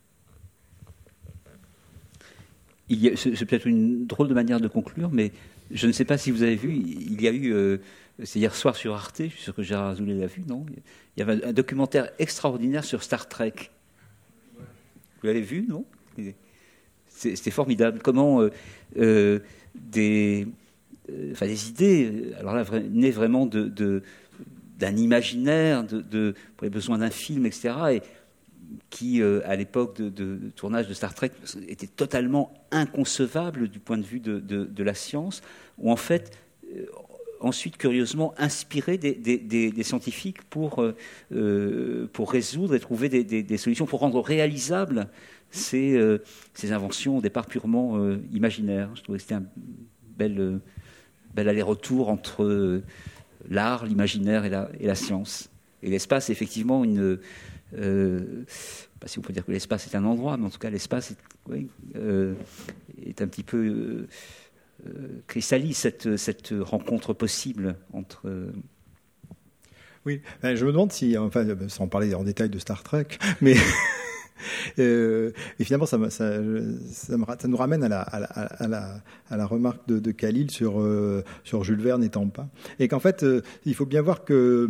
C'est peut-être une drôle de manière de conclure, mais je ne sais pas si vous avez vu, il y a eu, c'est hier soir sur Arte, je suis sûr que Gérard Azoulay l'a vu, non ? Il y avait un documentaire extraordinaire sur Star Trek. Vous l'avez vu, non ? C'était formidable. Comment... des idées, alors là, nées vraiment d'un imaginaire, pour les besoins d'un film, etc., et qui, à l'époque de tournage de Star Trek, était totalement inconcevable du point de vue de la science, où en fait, ensuite, curieusement, inspiré des scientifiques pour résoudre et trouver des solutions, pour rendre réalisables ces inventions au départ purement imaginaires. Je trouvais que c'était un bel aller-retour entre l'art, l'imaginaire et la science. Et l'espace, effectivement, pas si on peut dire que l'espace est un endroit, mais en tout cas, l'espace est un petit peu cristallise cette rencontre possible entre... Oui, je me demande si, enfin, sans parler en détail de Star Trek, mais... et finalement, ça nous ramène à la remarque de Khalil sur Jules Verne et Tampa. Et qu'en fait, il faut bien voir que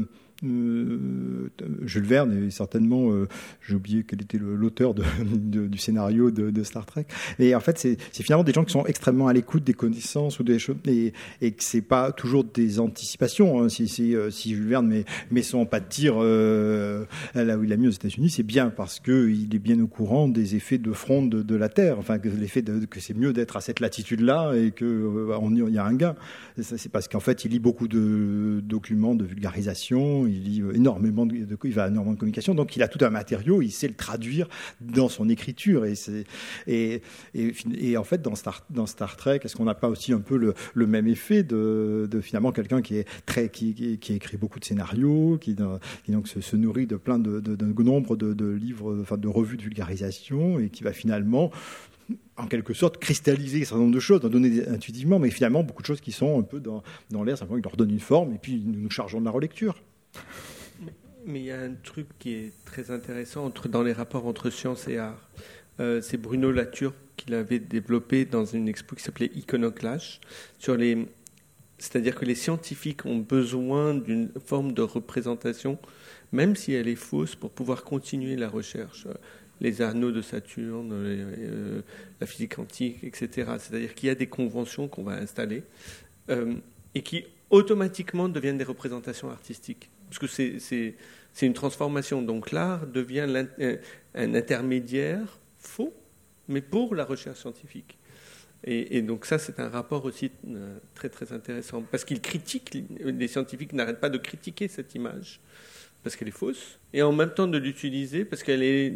Jules Verne est certainement, j'ai oublié quel était l'auteur du scénario de Star Trek, et en fait c'est finalement des gens qui sont extrêmement à l'écoute des connaissances ou des choses, et que c'est pas toujours des anticipations, hein. Si Jules Verne met son pas de tir là où il l'a mis aux États-Unis, c'est bien parce que il est bien au courant des effets de fronde de la Terre, enfin que l'effet que c'est mieux d'être à cette latitude-là et que il y a un gain. C'est parce qu'en fait il lit beaucoup de documents de vulgarisation. Il lit énormément il va énormément de communication, donc il a tout un matériau, il sait le traduire dans son écriture, et en fait dans Star Trek, est-ce qu'on n'a pas aussi un peu le même effet de finalement quelqu'un qui écrit beaucoup de scénarios, qui donc se nourrit de plein de nombre de livres, enfin de revues de vulgarisation, et qui va finalement en quelque sorte cristalliser un certain nombre de choses, en donner intuitivement, mais finalement beaucoup de choses qui sont un peu dans l'air, simplement il leur donne une forme, et puis nous nous chargeons de la relecture. Mais il y a un truc qui est très intéressant dans les rapports entre science et art. C'est Bruno Latour qui l'avait développé dans une expo qui s'appelait Iconoclash, c'est-à-dire que les scientifiques ont besoin d'une forme de représentation, même si elle est fausse, pour pouvoir continuer la recherche. Les anneaux de Saturne, la physique quantique, etc. C'est-à-dire qu'il y a des conventions qu'on va installer et qui automatiquement deviennent des représentations artistiques. Parce que c'est une transformation. Donc l'art devient un intermédiaire faux, mais pour la recherche scientifique. Et donc ça, c'est un rapport aussi très très intéressant. Parce qu'ils critiquent, les scientifiques n'arrêtent pas de critiquer cette image, parce qu'elle est fausse, et en même temps de l'utiliser, parce qu'elle est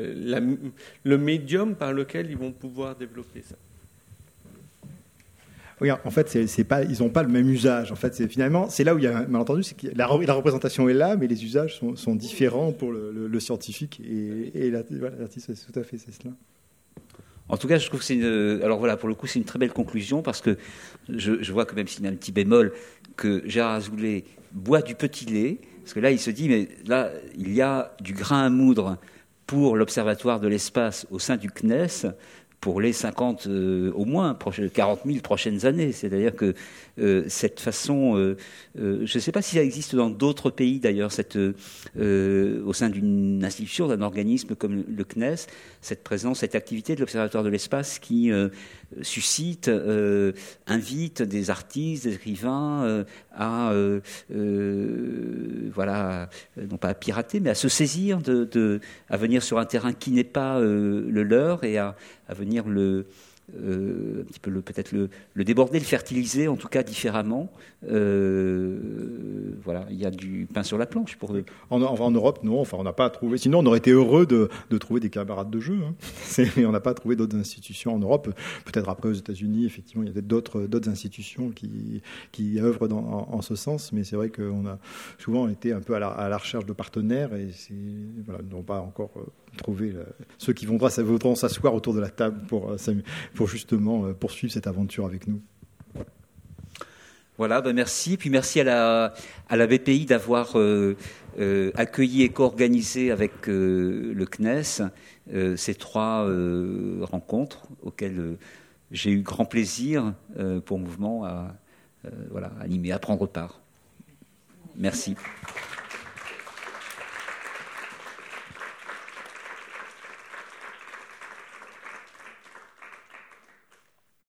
le médium par lequel ils vont pouvoir développer ça. Oui, en fait, ils n'ont pas le même usage. En fait, finalement, c'est là où il y a un malentendu, c'est que la représentation est là, mais les usages sont différents pour le scientifique et l'artiste. C'est tout à fait, c'est cela. En tout cas, je trouve que alors voilà, pour le coup, c'est une très belle conclusion, parce que je vois que même s'il y a un petit bémol, que Gérard Azoulay boit du petit lait, parce que là, il se dit, mais là, il y a du grain à moudre pour l'Observatoire de l'espace au sein du CNES, pour les 50, au moins, 40 000 prochaines années. C'est-à-dire que cette façon, je ne sais pas si ça existe dans d'autres pays d'ailleurs, au sein d'une institution, d'un organisme comme le CNES, cette présence, cette activité de l'Observatoire de l'espace qui suscite, invite des artistes, des écrivains à, voilà, non pas à pirater, mais à se saisir, à venir sur un terrain qui n'est pas le leur et à venir un petit peu peut-être le déborder, le fertiliser, en tout cas différemment. Voilà, il y a du pain sur la planche pour eux. En Europe, non. Enfin, on n'a pas trouvé. Sinon, on aurait été heureux de trouver des camarades de jeu. Hein. Mais on n'a pas trouvé d'autres institutions en Europe. Peut-être après aux États-Unis, effectivement, il y a peut-être d'autres institutions qui œuvrent en ce sens. Mais c'est vrai qu'on a souvent été un peu à la recherche de partenaires et voilà, n'ont pas encore trouvé ceux qui voudront s'asseoir autour de la table pour justement poursuivre cette aventure avec nous. Voilà, merci. Puis merci à la BPI d'avoir accueilli et co-organisé avec le CNES ces 3 rencontres auxquelles j'ai eu grand plaisir pour Mouvement à animer, à prendre part. Merci.